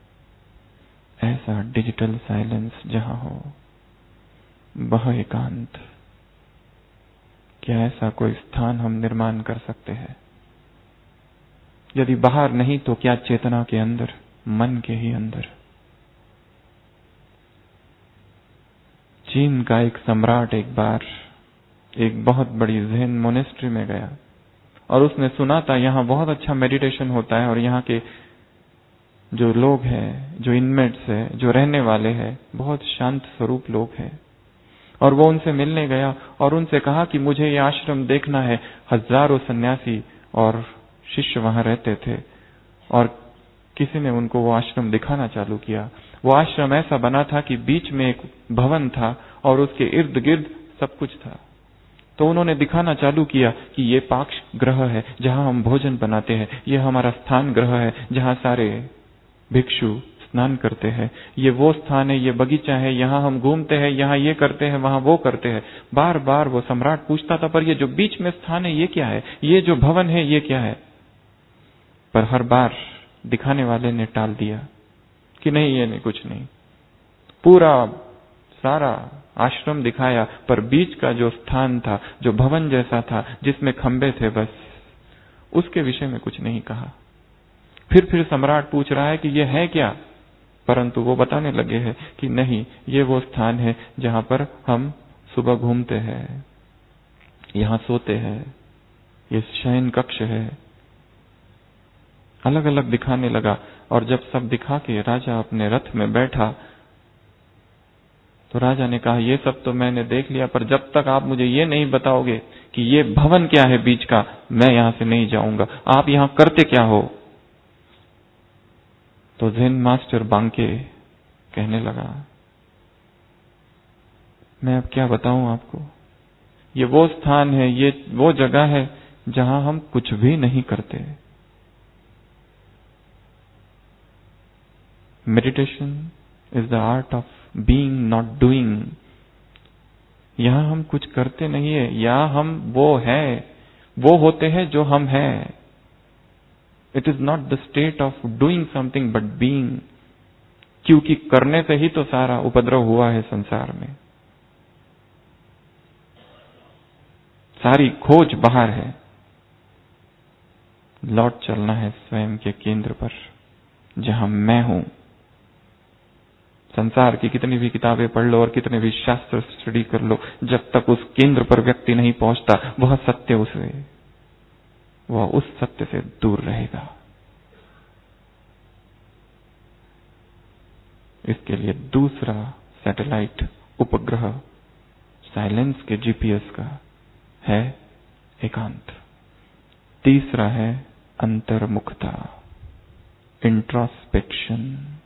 ऐसा डिजिटल साइलेंस जहां हो, वह एकांत। क्या ऐसा कोई स्थान हम निर्माण कर सकते हैं? यदि बाहर नहीं तो क्या चेतना के अंदर, मन के ही अंदर। चीन का एक सम्राट एक बार एक बहुत बड़ी ज़ेन मोनेस्ट्री में गया और उसने सुना था यहां बहुत अच्छा मेडिटेशन होता है और यहां के जो लोग हैं, जो इनमेट्स है, जो रहने वाले हैं, बहुत शांत स्वरूप लोग हैं। और वो उनसे मिलने गया और उनसे कहा कि मुझे ये आश्रम देखना है। हजारों सन्यासी और शिष्य वहां रहते थे और किसी ने उनको वो आश्रम दिखाना चालू किया। वो आश्रम ऐसा बना था कि बीच में एक भवन था और उसके इर्द गिर्द सब कुछ था। तो उन्होंने दिखाना चालू किया कि ये पाक्ष ग्रह है जहां हम भोजन बनाते हैं, ये हमारा स्थान ग्रह है जहां सारे भिक्षु स्नान करते हैं, ये वो स्थान है, ये बगीचा है, यहाँ हम घूमते हैं, यहाँ ये करते हैं, वहां वो करते हैं। बार बार वो सम्राट पूछता था, पर ये जो बीच में स्थान है ये क्या है, ये जो भवन है ये क्या है? पर हर बार दिखाने वाले ने टाल दिया कि नहीं, ये नहीं, कुछ नहीं। पूरा सारा आश्रम दिखाया, पर बीच का जो स्थान था, जो भवन जैसा था जिसमें खंबे थे, बस उसके विषय में कुछ नहीं कहा। फिर सम्राट पूछ रहा है कि ये है क्या, परंतु वो बताने लगे हैं कि नहीं, ये वो स्थान है जहां पर हम सुबह घूमते हैं, यहां सोते हैं, ये शयन कक्ष है। अलग अलग दिखाने लगा और जब सब दिखा के राजा अपने रथ में बैठा तो राजा ने कहा, ये सब तो मैंने देख लिया, पर जब तक आप मुझे ये नहीं बताओगे कि ये भवन क्या है बीच का, मैं यहां से नहीं जाऊंगा। आप यहां करते क्या हो? तो ज़ेन मास्टर बांके कहने लगा, मैं अब क्या बताऊं आपको, ये वो स्थान है, ये वो जगह है जहां हम कुछ भी नहीं करते। Meditation is the art of being, not doing. यहां हम कुछ करते नहीं है, यहां हम वो है, वो होते हैं जो हम हैं। It is not the state of doing something but being. क्योंकि करने से ही तो सारा उपद्रव हुआ है संसार में। सारी खोज बाहर है, लौट चलना है स्वयं के केंद्र पर जहां मैं हूं। संसार की कितनी भी किताबें पढ़ लो और कितने भी शास्त्र स्टडी कर लो, जब तक उस केंद्र पर व्यक्ति नहीं पहुंचता, वह उस सत्य से दूर रहेगा। इसके लिए दूसरा सैटेलाइट उपग्रह साइलेंस के जीपीएस का है एकांत। तीसरा है अंतर्मुखता, इंट्रोस्पेक्शन।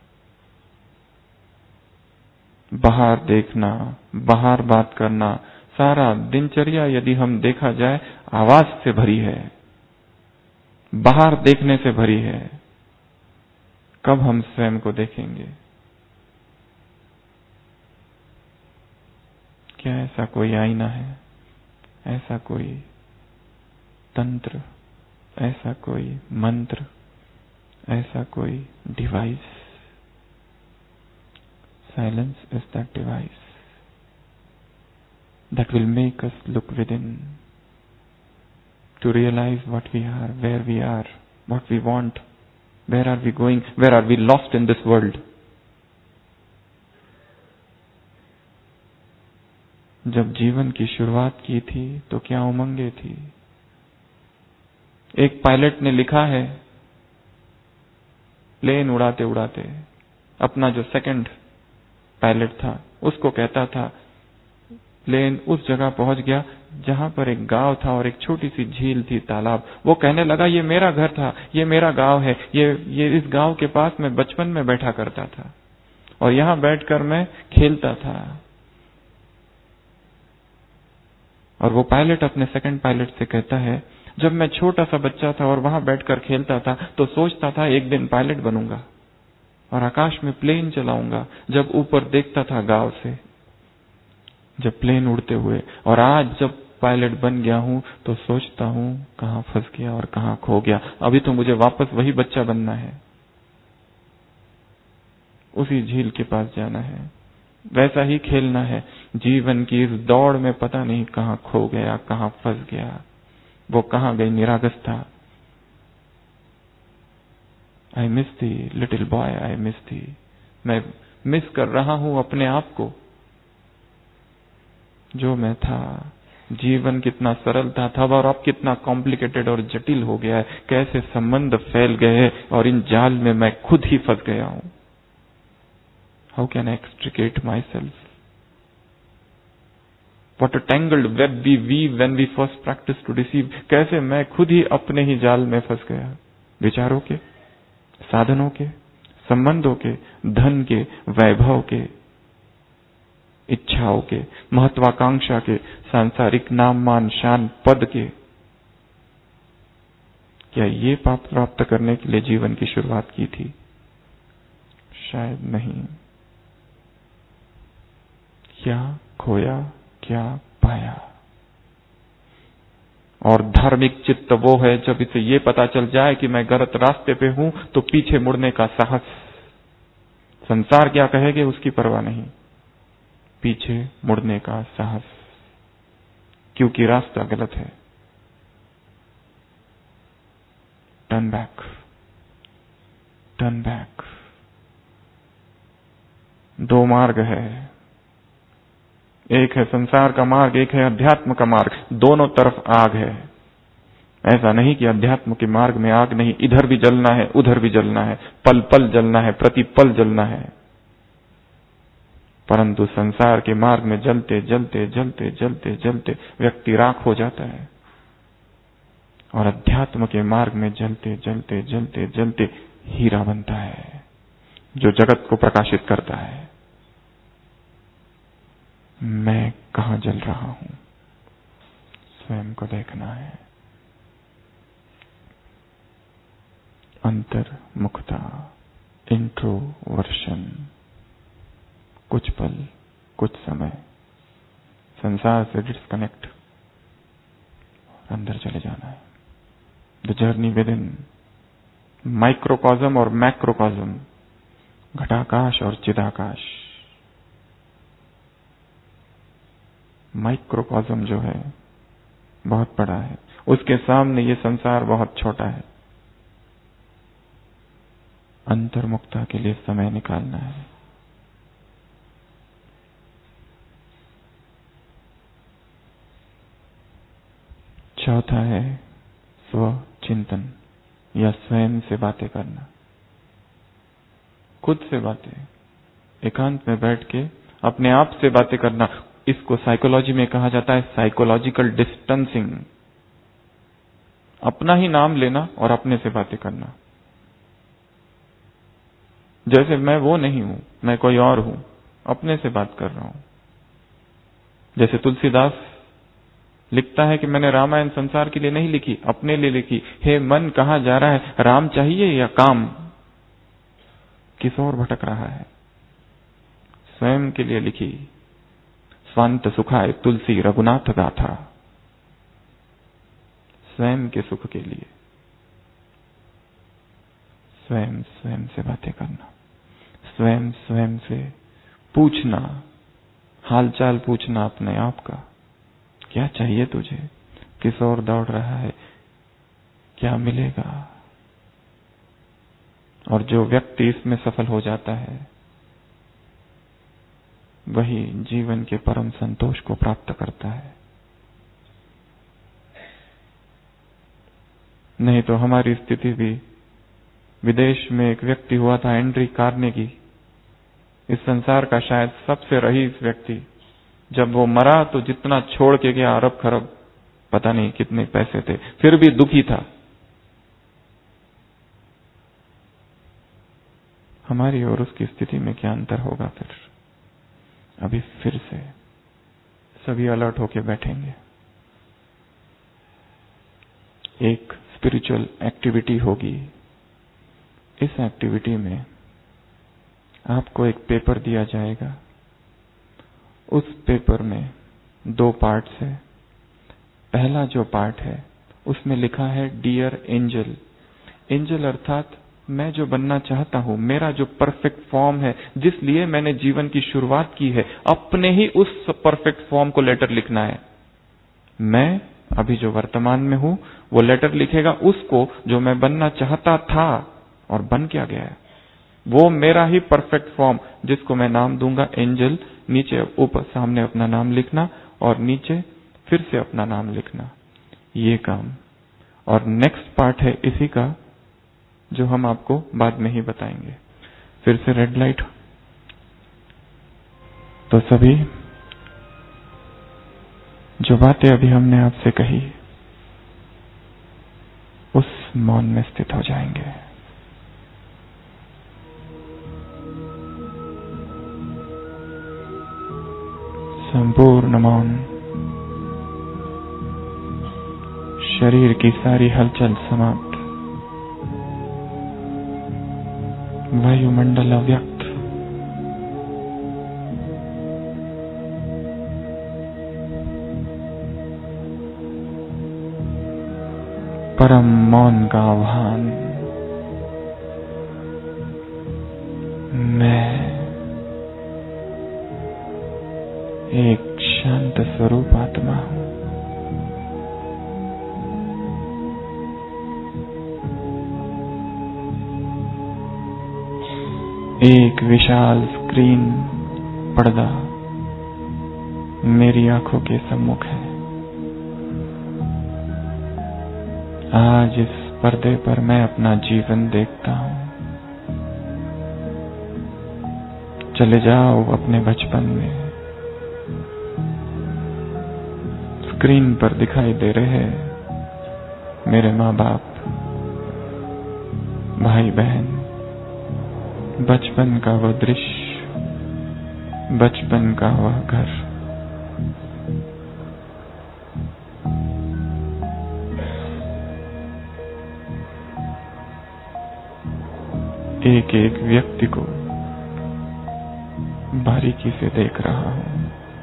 बाहर देखना, बाहर बात करना, सारा दिनचर्या यदि हम देखा जाए आवाज से भरी है, बाहर देखने से भरी है। कब हम स्वयं को देखेंगे? क्या ऐसा कोई आईना है, ऐसा कोई तंत्र, ऐसा कोई मंत्र, ऐसा कोई device? Silence is that device that will make us look within to realize what we are, where we are, what we want, where are we going, where are we lost in this world. जब जीवन की शुरुआत की थी तो क्या उमंगे थी। एक पायलट ने लिखा है, प्लेन उड़ाते उड़ाते अपना जो सेकंड पायलट था उसको कहता था, प्लेन उस जगह पहुंच गया जहां पर एक गांव था और एक छोटी सी झील थी, तालाब। वो कहने लगा, ये मेरा घर था, ये मेरा गांव है, ये इस गांव के पास मैं बचपन में बैठा करता था और यहां बैठकर मैं खेलता था। और वो पायलट अपने सेकंड पायलट से कहता है, जब मैं छोटा सा बच्चा था और वहां बैठकर खेलता था तो सोचता था एक दिन पायलट बनूंगा और आकाश में प्लेन चलाऊंगा। जब ऊपर देखता था गांव से, जब प्लेन उड़ते हुए, और आज जब पायलट बन गया हूं तो सोचता हूं कहां फंस गया और कहां खो गया। अभी तो मुझे वापस वही बच्चा बनना है, उसी झील के पास जाना है, वैसा ही खेलना है। जीवन की इस दौड़ में पता नहीं कहां खो गया, कहां फंस गया, वो कहां गई निरागसता। I miss the little boy, I miss the. मैं मिस कर रहा हूं अपने आप को, जो मैं था। जीवन कितना सरल था तब और अब कितना कॉम्प्लिकेटेड और जटिल हो गया है। कैसे संबंध फैल गए और इन जाल में मैं खुद ही फंस गया हूं। How can I extricate myself? What a tangled web we weave when we first practice to deceive। कैसे मैं खुद ही अपने ही जाल में फंस गया, विचारों के, साधनों के, संबंधों के, धन के, वैभव के, इच्छाओं के, महत्वाकांक्षा के, सांसारिक नाम मान शान पद के। क्या ये पाप प्राप्त करने के लिए जीवन की शुरुआत की थी? शायद नहीं। क्या खोया, क्या पाया? और धार्मिक चित्त वो है जब इसे ये पता चल जाए कि मैं गलत रास्ते पे हूं तो पीछे मुड़ने का साहस। संसार क्या कहेगे उसकी परवाह नहीं, पीछे मुड़ने का साहस, क्योंकि रास्ता गलत है। Turn back, turn back. दो मार्ग है, एक है संसार का मार्ग, एक है अध्यात्म का मार्ग। दोनों तरफ आग है। ऐसा नहीं कि अध्यात्म के मार्ग में आग नहीं, इधर भी जलना है, उधर भी जलना है, पल पल जलना है, प्रति पल जलना है। परंतु संसार के मार्ग में जलते जलते जलते जलते जलते व्यक्ति राख हो जाता है और अध्यात्म के मार्ग में जलते जलते जलते जलते हीरा बनता है, जो जगत को प्रकाशित करता है। मैं कहां जल रहा हूं, स्वयं को देखना है। अंतर्मुखता, इंट्रोवर्शन। कुछ पल, कुछ समय संसार से डिस्कनेक्ट, अंदर चले जाना है। The journey within, microcosm और मैक्रोकॉज्म, घटाकाश और चिदाकाश। माइक्रोकॉज्म जो है बहुत बड़ा है, उसके सामने ये संसार बहुत छोटा है। अंतर्मुखता के लिए समय निकालना है। चौथा है स्व चिंतन या स्वयं से बातें करना, खुद से बातें, एकांत में बैठ के अपने आप से बातें करना। इसको साइकोलॉजी में कहा जाता है साइकोलॉजिकल डिस्टेंसिंग। अपना ही नाम लेना और अपने से बातें करना, जैसे मैं वो नहीं हूं, मैं कोई और हूं, अपने से बात कर रहा हूं। जैसे तुलसीदास लिखता है कि मैंने रामायण संसार के लिए नहीं लिखी, अपने लिए लिखी। हे मन कहां जा रहा है, राम चाहिए या काम? किस ओर भटक रहा है? स्वयं के लिए लिखी। स्वांत सुखाय तुलसी रघुनाथ गाथा, स्वयं के सुख के लिए। स्वयं स्वयं से बातें करना, स्वयं स्वयं से पूछना, हालचाल पूछना अपने आप का। क्या चाहिए तुझे? किस ओर दौड़ रहा है? क्या मिलेगा? और जो व्यक्ति इसमें सफल हो जाता है वही जीवन के परम संतोष को प्राप्त करता है। नहीं तो हमारी स्थिति भी, विदेश में एक व्यक्ति हुआ था एंड्री कार्नेगी, इस संसार का शायद सबसे रईस व्यक्ति, जब वो मरा तो जितना छोड़ के गया, अरब खरब, पता नहीं कितने पैसे थे, फिर भी दुखी था। हमारी और उसकी स्थिति में क्या अंतर होगा फिर? अभी फिर से सभी अलर्ट होके बैठेंगे। एक स्पिरिचुअल एक्टिविटी होगी। इस एक्टिविटी में आपको एक पेपर दिया जाएगा। उस पेपर में 2 पार्ट्स है। पहला जो पार्ट है उसमें लिखा है डियर एंजल। एंजल अर्थात मैं जो बनना चाहता हूं, मेरा जो परफेक्ट फॉर्म है, जिस लिए मैंने जीवन की शुरुआत की है, अपने ही उस परफेक्ट फॉर्म को लेटर लिखना है। मैं अभी जो वर्तमान में हूं वो लेटर लिखेगा उसको जो मैं बनना चाहता था और बन क्या गया है, वो मेरा ही परफेक्ट फॉर्म, जिसको मैं नाम दूंगा एंजल। नीचे ऊपर सामने अपना नाम लिखना और नीचे फिर से अपना नाम लिखना, ये काम। और नेक्स्ट पार्ट है इसी का, जो हम आपको बाद में ही बताएंगे। फिर से रेड लाइट। तो सभी जो बातें अभी हमने आपसे कही उस मौन में स्थित हो जाएंगे। संपूर्ण मौन। शरीर की सारी हलचल समाप्त। वायुमंडल अव्यक्त। परम मौन का आह्वान। मैं एक शांत स्वरूप आत्मा हूं। एक विशाल स्क्रीन, पर्दा मेरी आंखों के सम्मुख है। आज इस पर्दे पर मैं अपना जीवन देखता हूं। चले जाओ अपने बचपन में। स्क्रीन पर दिखाई दे रहे मेरे माँ बाप, भाई बहन, बचपन का वह दृश्य, बचपन का वह घर। एक एक व्यक्ति को बारीकी से देख रहा हूं।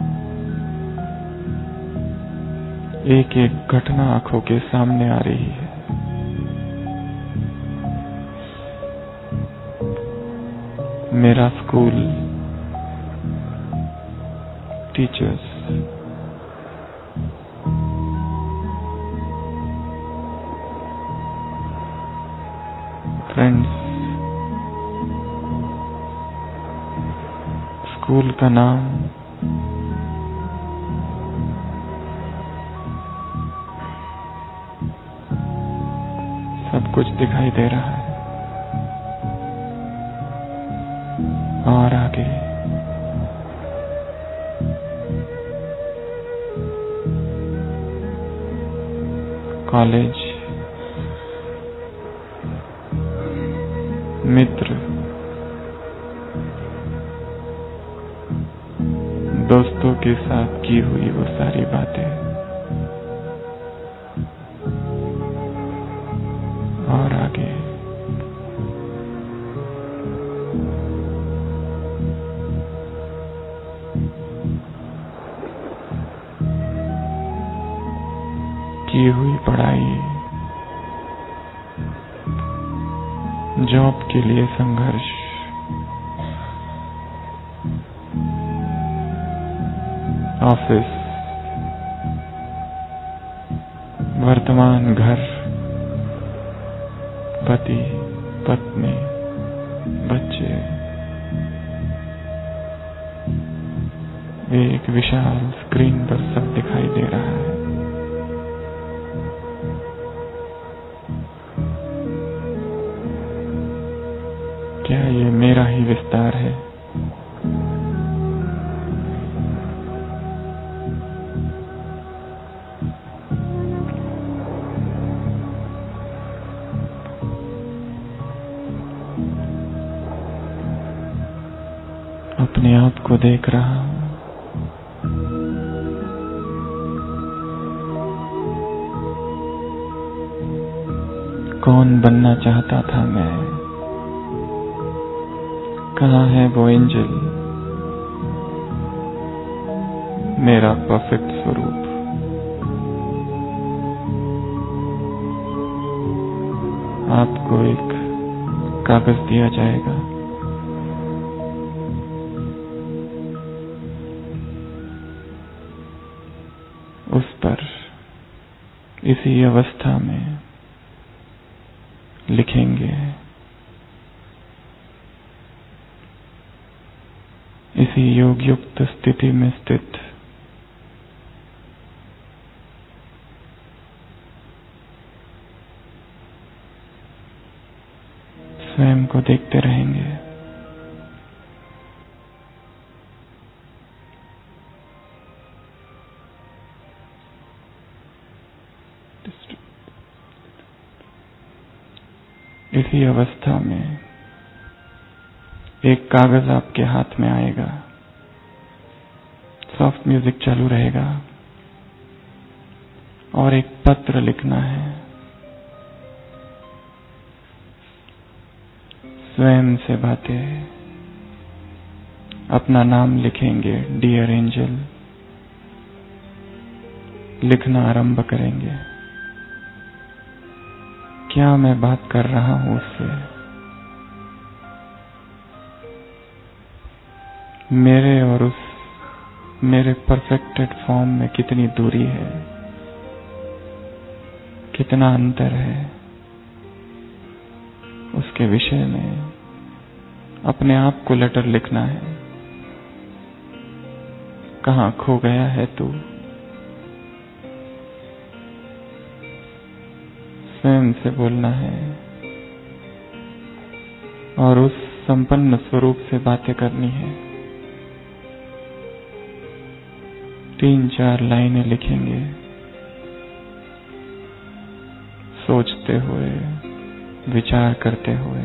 एक एक घटना आंखों के सामने आ रही है। मेरा स्कूल, टीचर्स, फ्रेंड्स, स्कूल का नाम, सब कुछ दिखाई दे रहा है। और आगे कॉलेज, मित्र, दोस्तों के साथ की हुई वो सारी बातें। और आगे की हुई पढ़ाई, जॉब के लिए संघर्ष, ऑफिस, वर्तमान घर, पति, पत्नी, बच्चे। एक विशाल स्क्रीन पर सब दिखाई दे रहा है। क्या ये मेरा ही विस्तार है? अपने आप को देख रहा हूं। कौन बनना चाहता था मैं? कहाँ है वो एंजल, मेरा परफेक्ट स्वरूप? आपको एक कागज दिया जाएगा, उस पर इसी अवस्था में लिखेंगे, इसी योग युक्त स्थिति में स्थित स्वयं को देखते रहेंगे। इसी अवस्था में एक कागज आपके हाथ में आएगा, सॉफ्ट म्यूजिक चालू रहेगा और एक पत्र लिखना है। स्वयं से बातें, अपना नाम लिखेंगे, डियर एंजल, लिखना आरंभ करेंगे। क्या मैं बात कर रहा हूं उससे? मेरे और उस मेरे परफेक्टेड फॉर्म में कितनी दूरी है, कितना अंतर है, उसके विषय में अपने आप को लेटर लिखना है। कहाँ खो गया है तू? स्वयं से बोलना है और उस संपन्न स्वरूप से बातें करनी है। 3-4 लाइनें लिखेंगे, सोचते हुए, विचार करते हुए।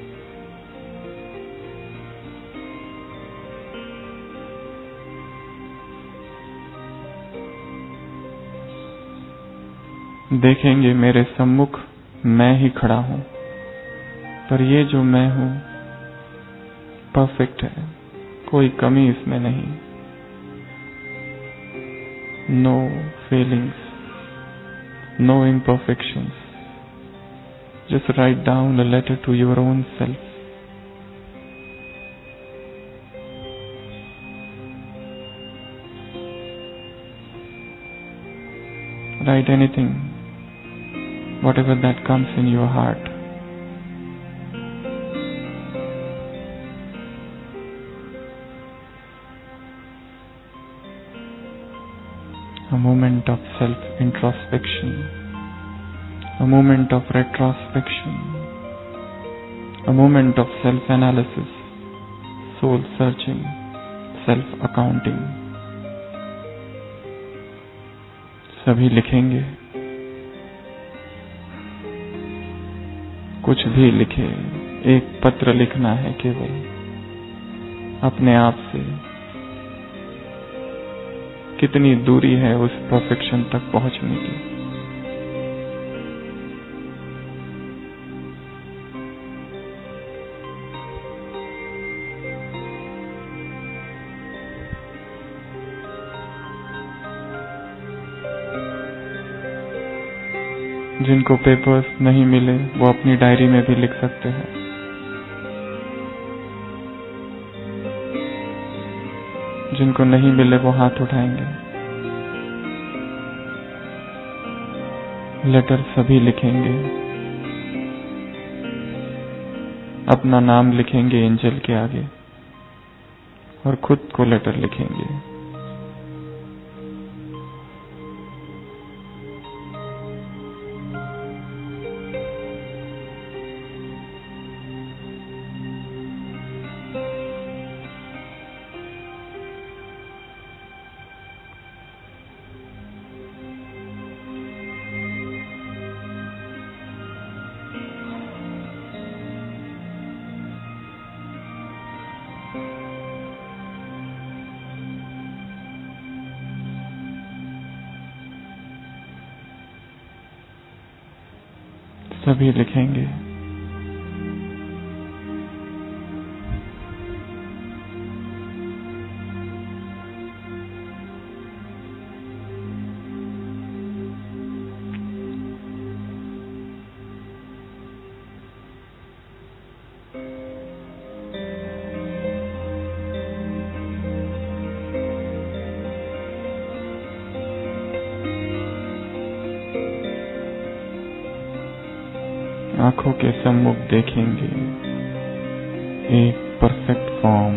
देखेंगे मेरे सम्मुख मैं ही खड़ा हूं, पर ये जो मैं हूं परफेक्ट है, कोई कमी इसमें नहीं। No feelings, no imperfections. Just write down a letter to your own self. Write anything, whatever that comes in your heart. A moment of self-introspection, a moment of retrospection, a moment of self-analysis, soul-searching, self-accounting. सभी लिखेंगे, कुछ भी लिखे, एक पत्र लिखना है केवल अपने आप से। कितनी दूरी है उस परफेक्शन तक पहुंचने की। जिनको पेपर्स नहीं मिले वो अपनी डायरी में भी लिख सकते हैं। जिनको नहीं मिले वो हाथ उठाएंगे। लेटर सभी लिखेंगे, अपना नाम लिखेंगे एंजल के आगे और खुद को लेटर लिखेंगे। सभी लिखेंगे। आंखों के सम्मुख देखेंगे एक परफेक्ट फॉर्म,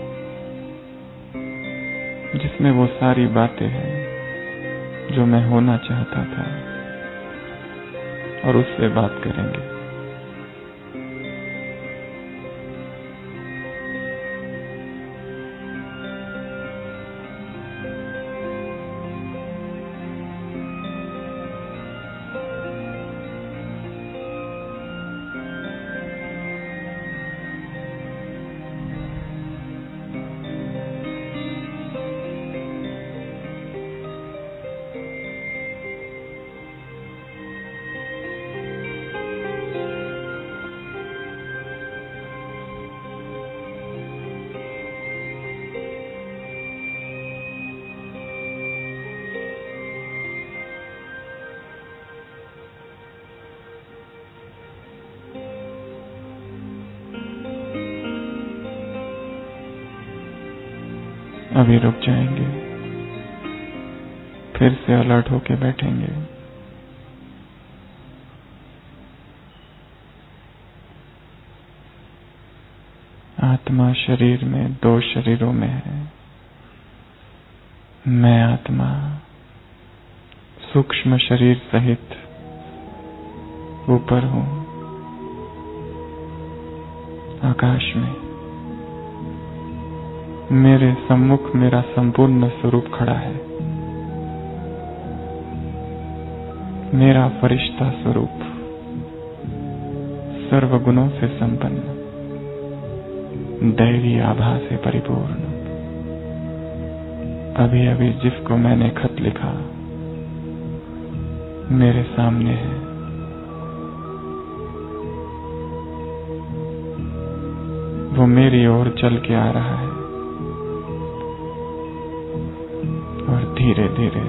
जिसमें वो सारी बातें हैं जो मैं होना चाहता था, और उससे बात करेंगे। अभी रुक जाएंगे, फिर से अलर्ट होके बैठेंगे। आत्मा शरीर में 2 शरीरों में है। मैं आत्मा सूक्ष्म शरीर सहित ऊपर हूं, आकाश में। मेरे सम्मुख मेरा संपूर्ण स्वरूप खड़ा है, मेरा फरिश्ता स्वरूप, सर्वगुणों से संपन्न, दैवी आभा से परिपूर्ण। अभी अभी जिसको मैंने खत लिखा मेरे सामने है। वो मेरी ओर चल के आ रहा है और धीरे धीरे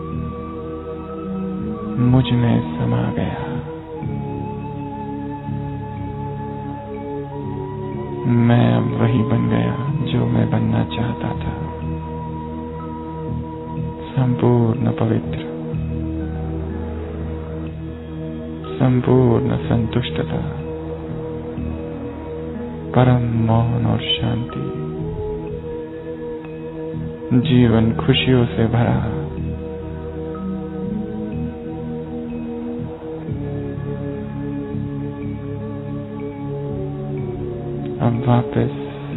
मुझ में समा गया। मैं अब वही बन गया जो मैं बनना चाहता था, संपूर्ण पवित्र, संपूर्ण संतुष्टता, परम मौन और शांति, जीवन खुशियों से भरा। अब वापस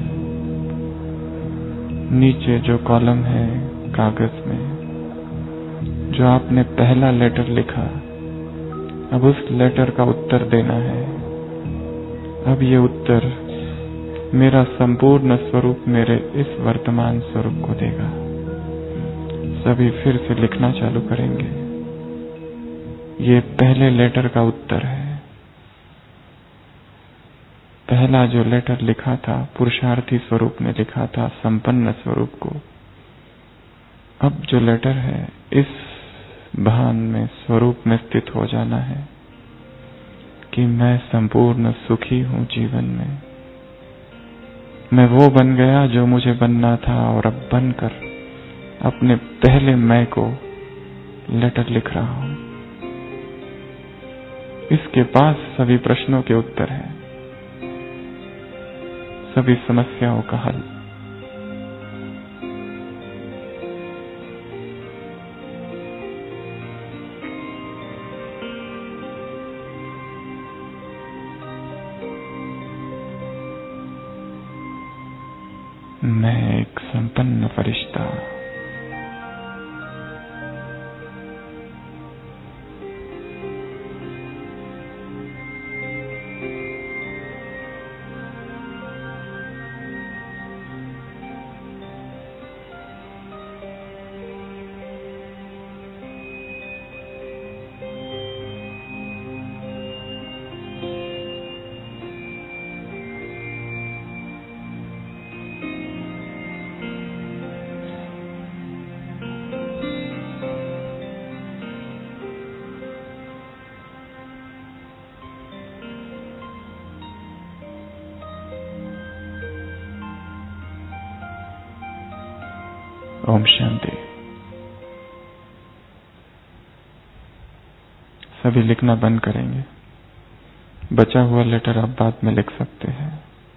नीचे जो कॉलम है कागज में, जो आपने पहला लेटर लिखा, अब उस लेटर का उत्तर देना है। अब ये उत्तर मेरा संपूर्ण स्वरूप मेरे इस वर्तमान स्वरूप को देगा। सभी फिर से लिखना चालू करेंगे। ये पहले लेटर का उत्तर है। पहला जो लेटर लिखा था पुरुषार्थी स्वरूप में लिखा था, संपन्न स्वरूप को। अब जो लेटर है इस भान में, स्वरूप में स्थित हो जाना है कि मैं संपूर्ण सुखी हूं जीवन में। मैं वो बन गया जो मुझे बनना था, और अब बनकर अपने पहले मैं को लेटर लिख रहा हूं। इसके पास सभी प्रश्नों के उत्तर हैं, सभी समस्याओं का हल। मैं एक संपन्न फरिश्ता, ओम शांति। सभी लिखना बंद करेंगे। बचा हुआ लेटर आप बाद में लिख सकते हैं।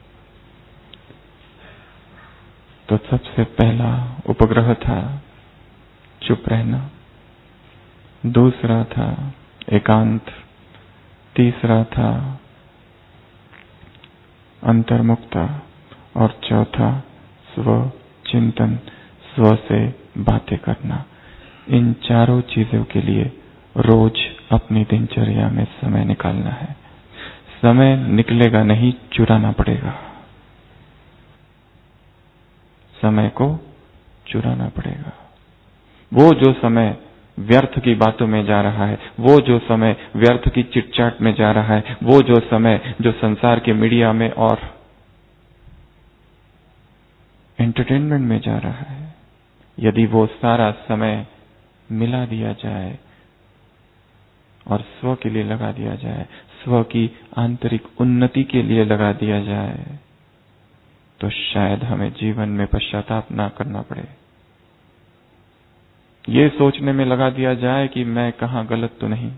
तो सबसे पहला उपग्रह था चुप रहना, दूसरा था एकांत, तीसरा था अंतर्मुक्ता और चौथा स्व चिंतन, स्व से बातें करना। इन चारों चीजों के लिए रोज अपनी दिनचर्या में समय निकालना है। समय निकलेगा नहीं, चुराना पड़ेगा। समय को चुराना पड़ेगा। वो जो समय व्यर्थ की बातों में जा रहा है, वो जो समय व्यर्थ की चिटचाट में जा रहा है, वो जो समय जो संसार के मीडिया में और एंटरटेनमेंट में जा रहा है, यदि वो सारा समय मिला दिया जाए और स्व के लिए लगा दिया जाए, स्व की आंतरिक उन्नति के लिए लगा दिया जाए, तो शायद हमें जीवन में पश्चाताप ना करना पड़े। ये सोचने में लगा दिया जाए कि मैं कहां गलत तो नहीं।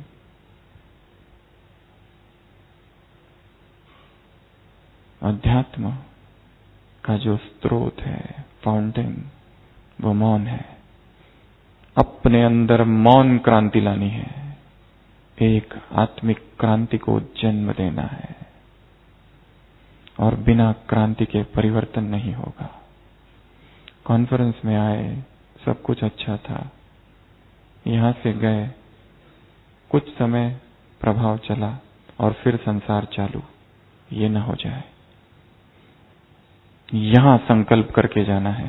अध्यात्म का जो स्रोत है, फाउंटेन, वो मौन है। अपने अंदर मौन क्रांति लानी है, एक आत्मिक क्रांति को जन्म देना है, और बिना क्रांति के परिवर्तन नहीं होगा। कॉन्फ्रेंस में आए, सब कुछ अच्छा था, यहां से गए, कुछ समय प्रभाव चला और फिर संसार चालू, ये ना हो जाए। यहां संकल्प करके जाना है,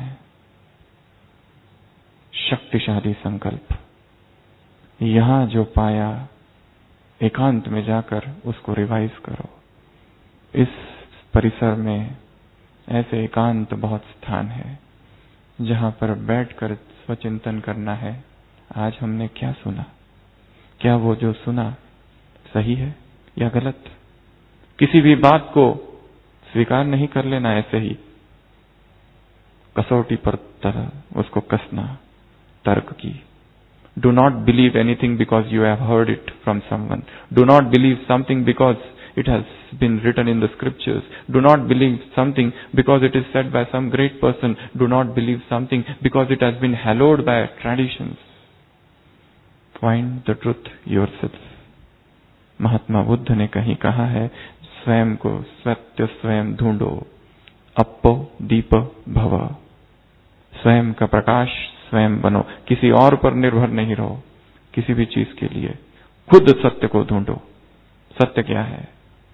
शक्तिशाली संकल्प। यहां जो पाया एकांत में जाकर उसको रिवाइज करो। इस परिसर में ऐसे एकांत बहुत स्थान है जहां पर बैठकर स्वचिंतन करना है। आज हमने क्या सुना? क्या वो जो सुना सही है या गलत? किसी भी बात को स्वीकार नहीं कर लेना ऐसे ही, कसौटी पर तरह उसको कसना तर्क की। Do not believe anything because you have heard it from someone. Do not believe something because it has been written in the scriptures. Do not believe something because it is said by some great person. Do not believe something because it has been hallowed by traditions. Find the truth yourself. Mahatma Buddha ने कहीं कहा है, स्वयं को सत्य स्वयं ढूंढो, अप्पो दीप भव। स्वयं का प्रकाश स्वयं बनो, किसी और पर निर्भर नहीं रहो। किसी भी चीज के लिए खुद सत्य को ढूंढो। सत्य क्या है?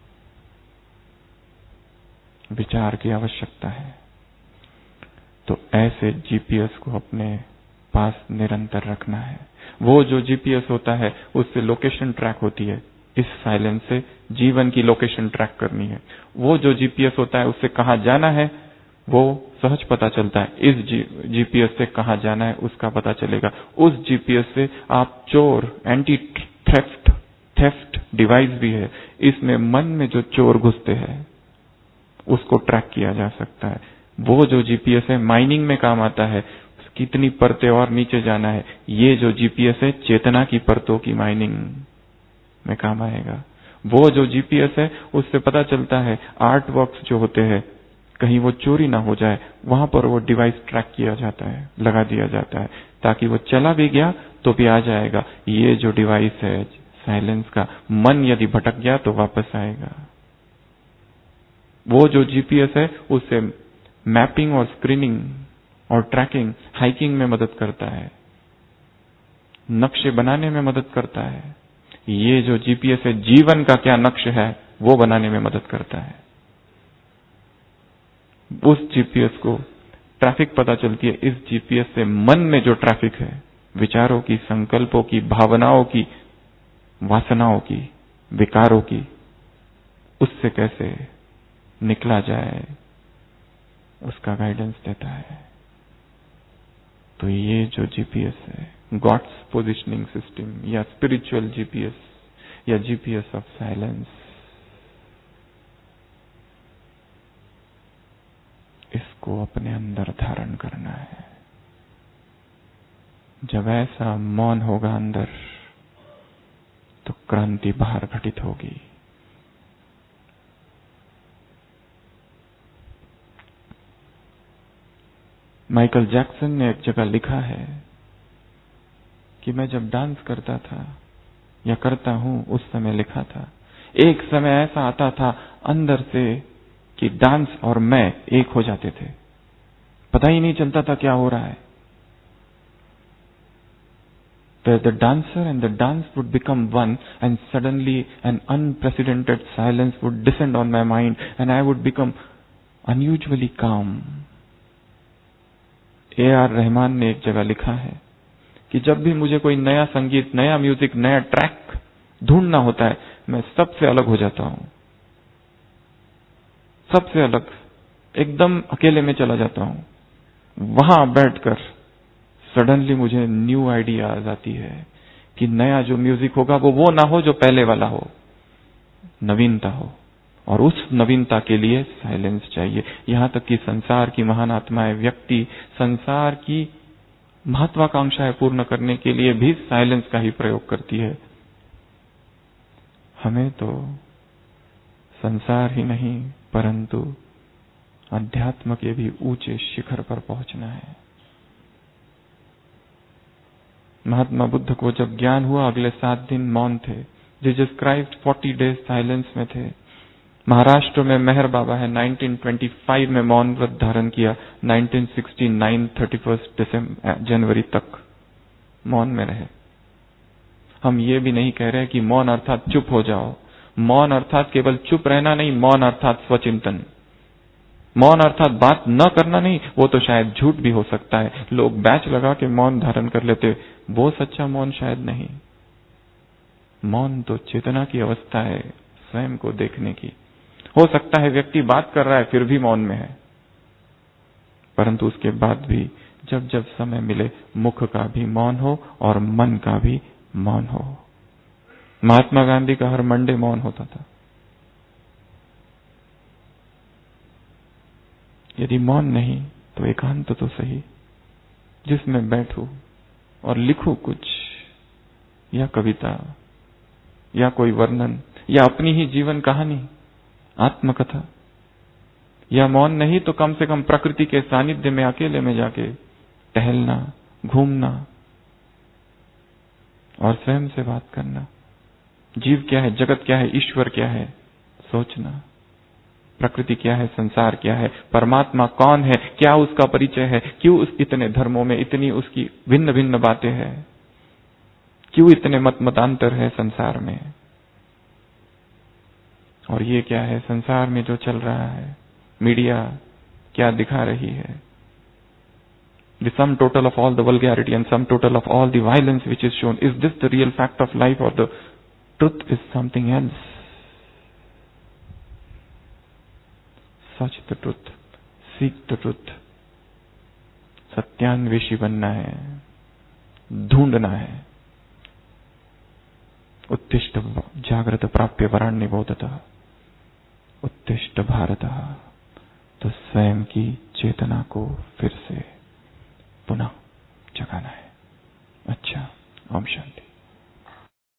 विचार की आवश्यकता है। तो ऐसे जीपीएस को अपने पास निरंतर रखना है। वो जो जीपीएस होता है उससे लोकेशन ट्रैक होती है। इस साइलेंस से जीवन की लोकेशन ट्रैक करनी है। वो जो जीपीएस होता है उससे कहां जाना है वो सहज पता चलता है। इस जीपीएस से कहां जाना है उसका पता चलेगा। उस जीपीएस से आप चोर, एंटी थेफ्ट डिवाइस भी है, इसमें मन में जो चोर घुसते हैं उसको ट्रैक किया जा सकता है। वो जो जीपीएस है माइनिंग में काम आता है, कितनी परतें और नीचे जाना है। ये जो जीपीएस है चेतना की परतों की माइनिंग में काम आएगा। वो जो जीपीएस है उससे पता चलता है आर्ट वर्क्स जो होते हैं कहीं वो चोरी ना हो जाए, वहां पर वो डिवाइस ट्रैक किया जाता है, लगा दिया जाता है, ताकि वो चला भी गया तो भी आ जाएगा। ये जो डिवाइस है साइलेंस का, मन यदि भटक गया तो वापस आएगा। वो जो जीपीएस है उससे मैपिंग और स्क्रीनिंग और ट्रैकिंग, हाइकिंग में मदद करता है, नक्शे बनाने में मदद करता है। ये जो जीपीएस है जीवन का क्या नक्शा है वो बनाने में मदद करता है। उस जीपीएस को ट्रैफिक पता चलती है। इस जीपीएस से मन में जो ट्रैफिक है, विचारों की, संकल्पों की, भावनाओं की, वासनाओं की, विकारों की, उससे कैसे निकला जाए उसका गाइडेंस देता है। तो ये जो जीपीएस है, गॉड्स पोजिशनिंग सिस्टम या स्पिरिचुअल जीपीएस या जीपीएस ऑफ साइलेंस, इसको अपने अंदर धारण करना है। जब ऐसा मौन होगा अंदर, तो क्रांति बाहर घटित होगी। माइकल जैक्सन ने एक जगह लिखा है कि मैं जब डांस करता था या करता हूं, उस समय लिखा था, एक समय ऐसा आता था अंदर से कि डांस और मैं एक हो जाते थे, पता ही नहीं चलता था क्या हो रहा है। Where the dancer and the dance would become one, and suddenly an unprecedented silence would descend on my mind, and I would become unusually calm. A.R. Rahman ने एक जगह लिखा है कि जब भी मुझे कोई नया संगीत, नया म्यूजिक, नया ट्रैक ढूंढना होता है, मैं सबसे अलग हो जाता हूं, सबसे अलग, एकदम अकेले में चला जाता हूं। वहां बैठकर सडनली मुझे न्यू आइडिया आ जाती है कि नया जो म्यूजिक होगा वो ना हो जो पहले वाला हो, नवीनता हो, और उस नवीनता के लिए साइलेंस चाहिए। यहां तक कि संसार की महान आत्माएं, व्यक्ति संसार की महत्वाकांक्षाएं पूर्ण करने के लिए भी साइलेंस का ही प्रयोग करती है। हमें तो संसार ही नहीं परंतु अध्यात्म के भी ऊंचे शिखर पर पहुंचना है। महात्मा बुद्ध को जब ज्ञान हुआ, अगले 7 दिन मौन थे। जीसस क्राइस्ट 40 डेज साइलेंस में थे। महाराष्ट्र में मेहर बाबा है, 1925 में मौन व्रत धारण किया, 1969 31 जनवरी तक मौन में रहे। हम ये भी नहीं कह रहे कि मौन अर्थात चुप हो जाओ। मौन अर्थात केवल चुप रहना नहीं, मौन अर्थात स्वचिंतन। मौन अर्थात बात न करना नहीं, वो तो शायद झूठ भी हो सकता है। लोग बैच लगा के मौन धारण कर लेते, वो सच्चा मौन शायद नहीं। मौन तो चेतना की अवस्था है, स्वयं को देखने की। हो सकता है व्यक्ति बात कर रहा है फिर भी मौन में है, परंतु उसके बाद भी जब जब समय मिले मुख का भी मौन हो और मन का भी मौन हो। महात्मा गांधी का हर मंडे मौन होता था। यदि मौन नहीं तो एकांत तो सही, जिसमें बैठूं और लिखूं कुछ, या कविता, या कोई वर्णन, या अपनी ही जीवन कहानी, आत्मकथा। या मौन नहीं तो कम से कम प्रकृति के सानिध्य में अकेले में जाके टहलना, घूमना और स्वयं से बात करना। जीव क्या है, जगत क्या है, ईश्वर क्या है, सोचना। प्रकृति क्या है, संसार क्या है, परमात्मा कौन है, क्या उसका परिचय है, क्यों उस इतने धर्मों में इतनी उसकी भिन्न भिन्न बातें हैं, क्यों इतने मतांतर है संसार में। और ये क्या है संसार में जो चल रहा है, मीडिया क्या दिखा रही है, the sum total of all the vulgarity and sum total of all the violence which is shown, is this the real fact of life or the truth is something else? Search the truth, seek the truth. सत्यान्वेषी बनना है, ढूंढना है। उत्तिष्ठ जागृत प्राप्य वराण्य बोधतः, उत्तिष्ठ भारतः। तो स्वयं की चेतना को फिर से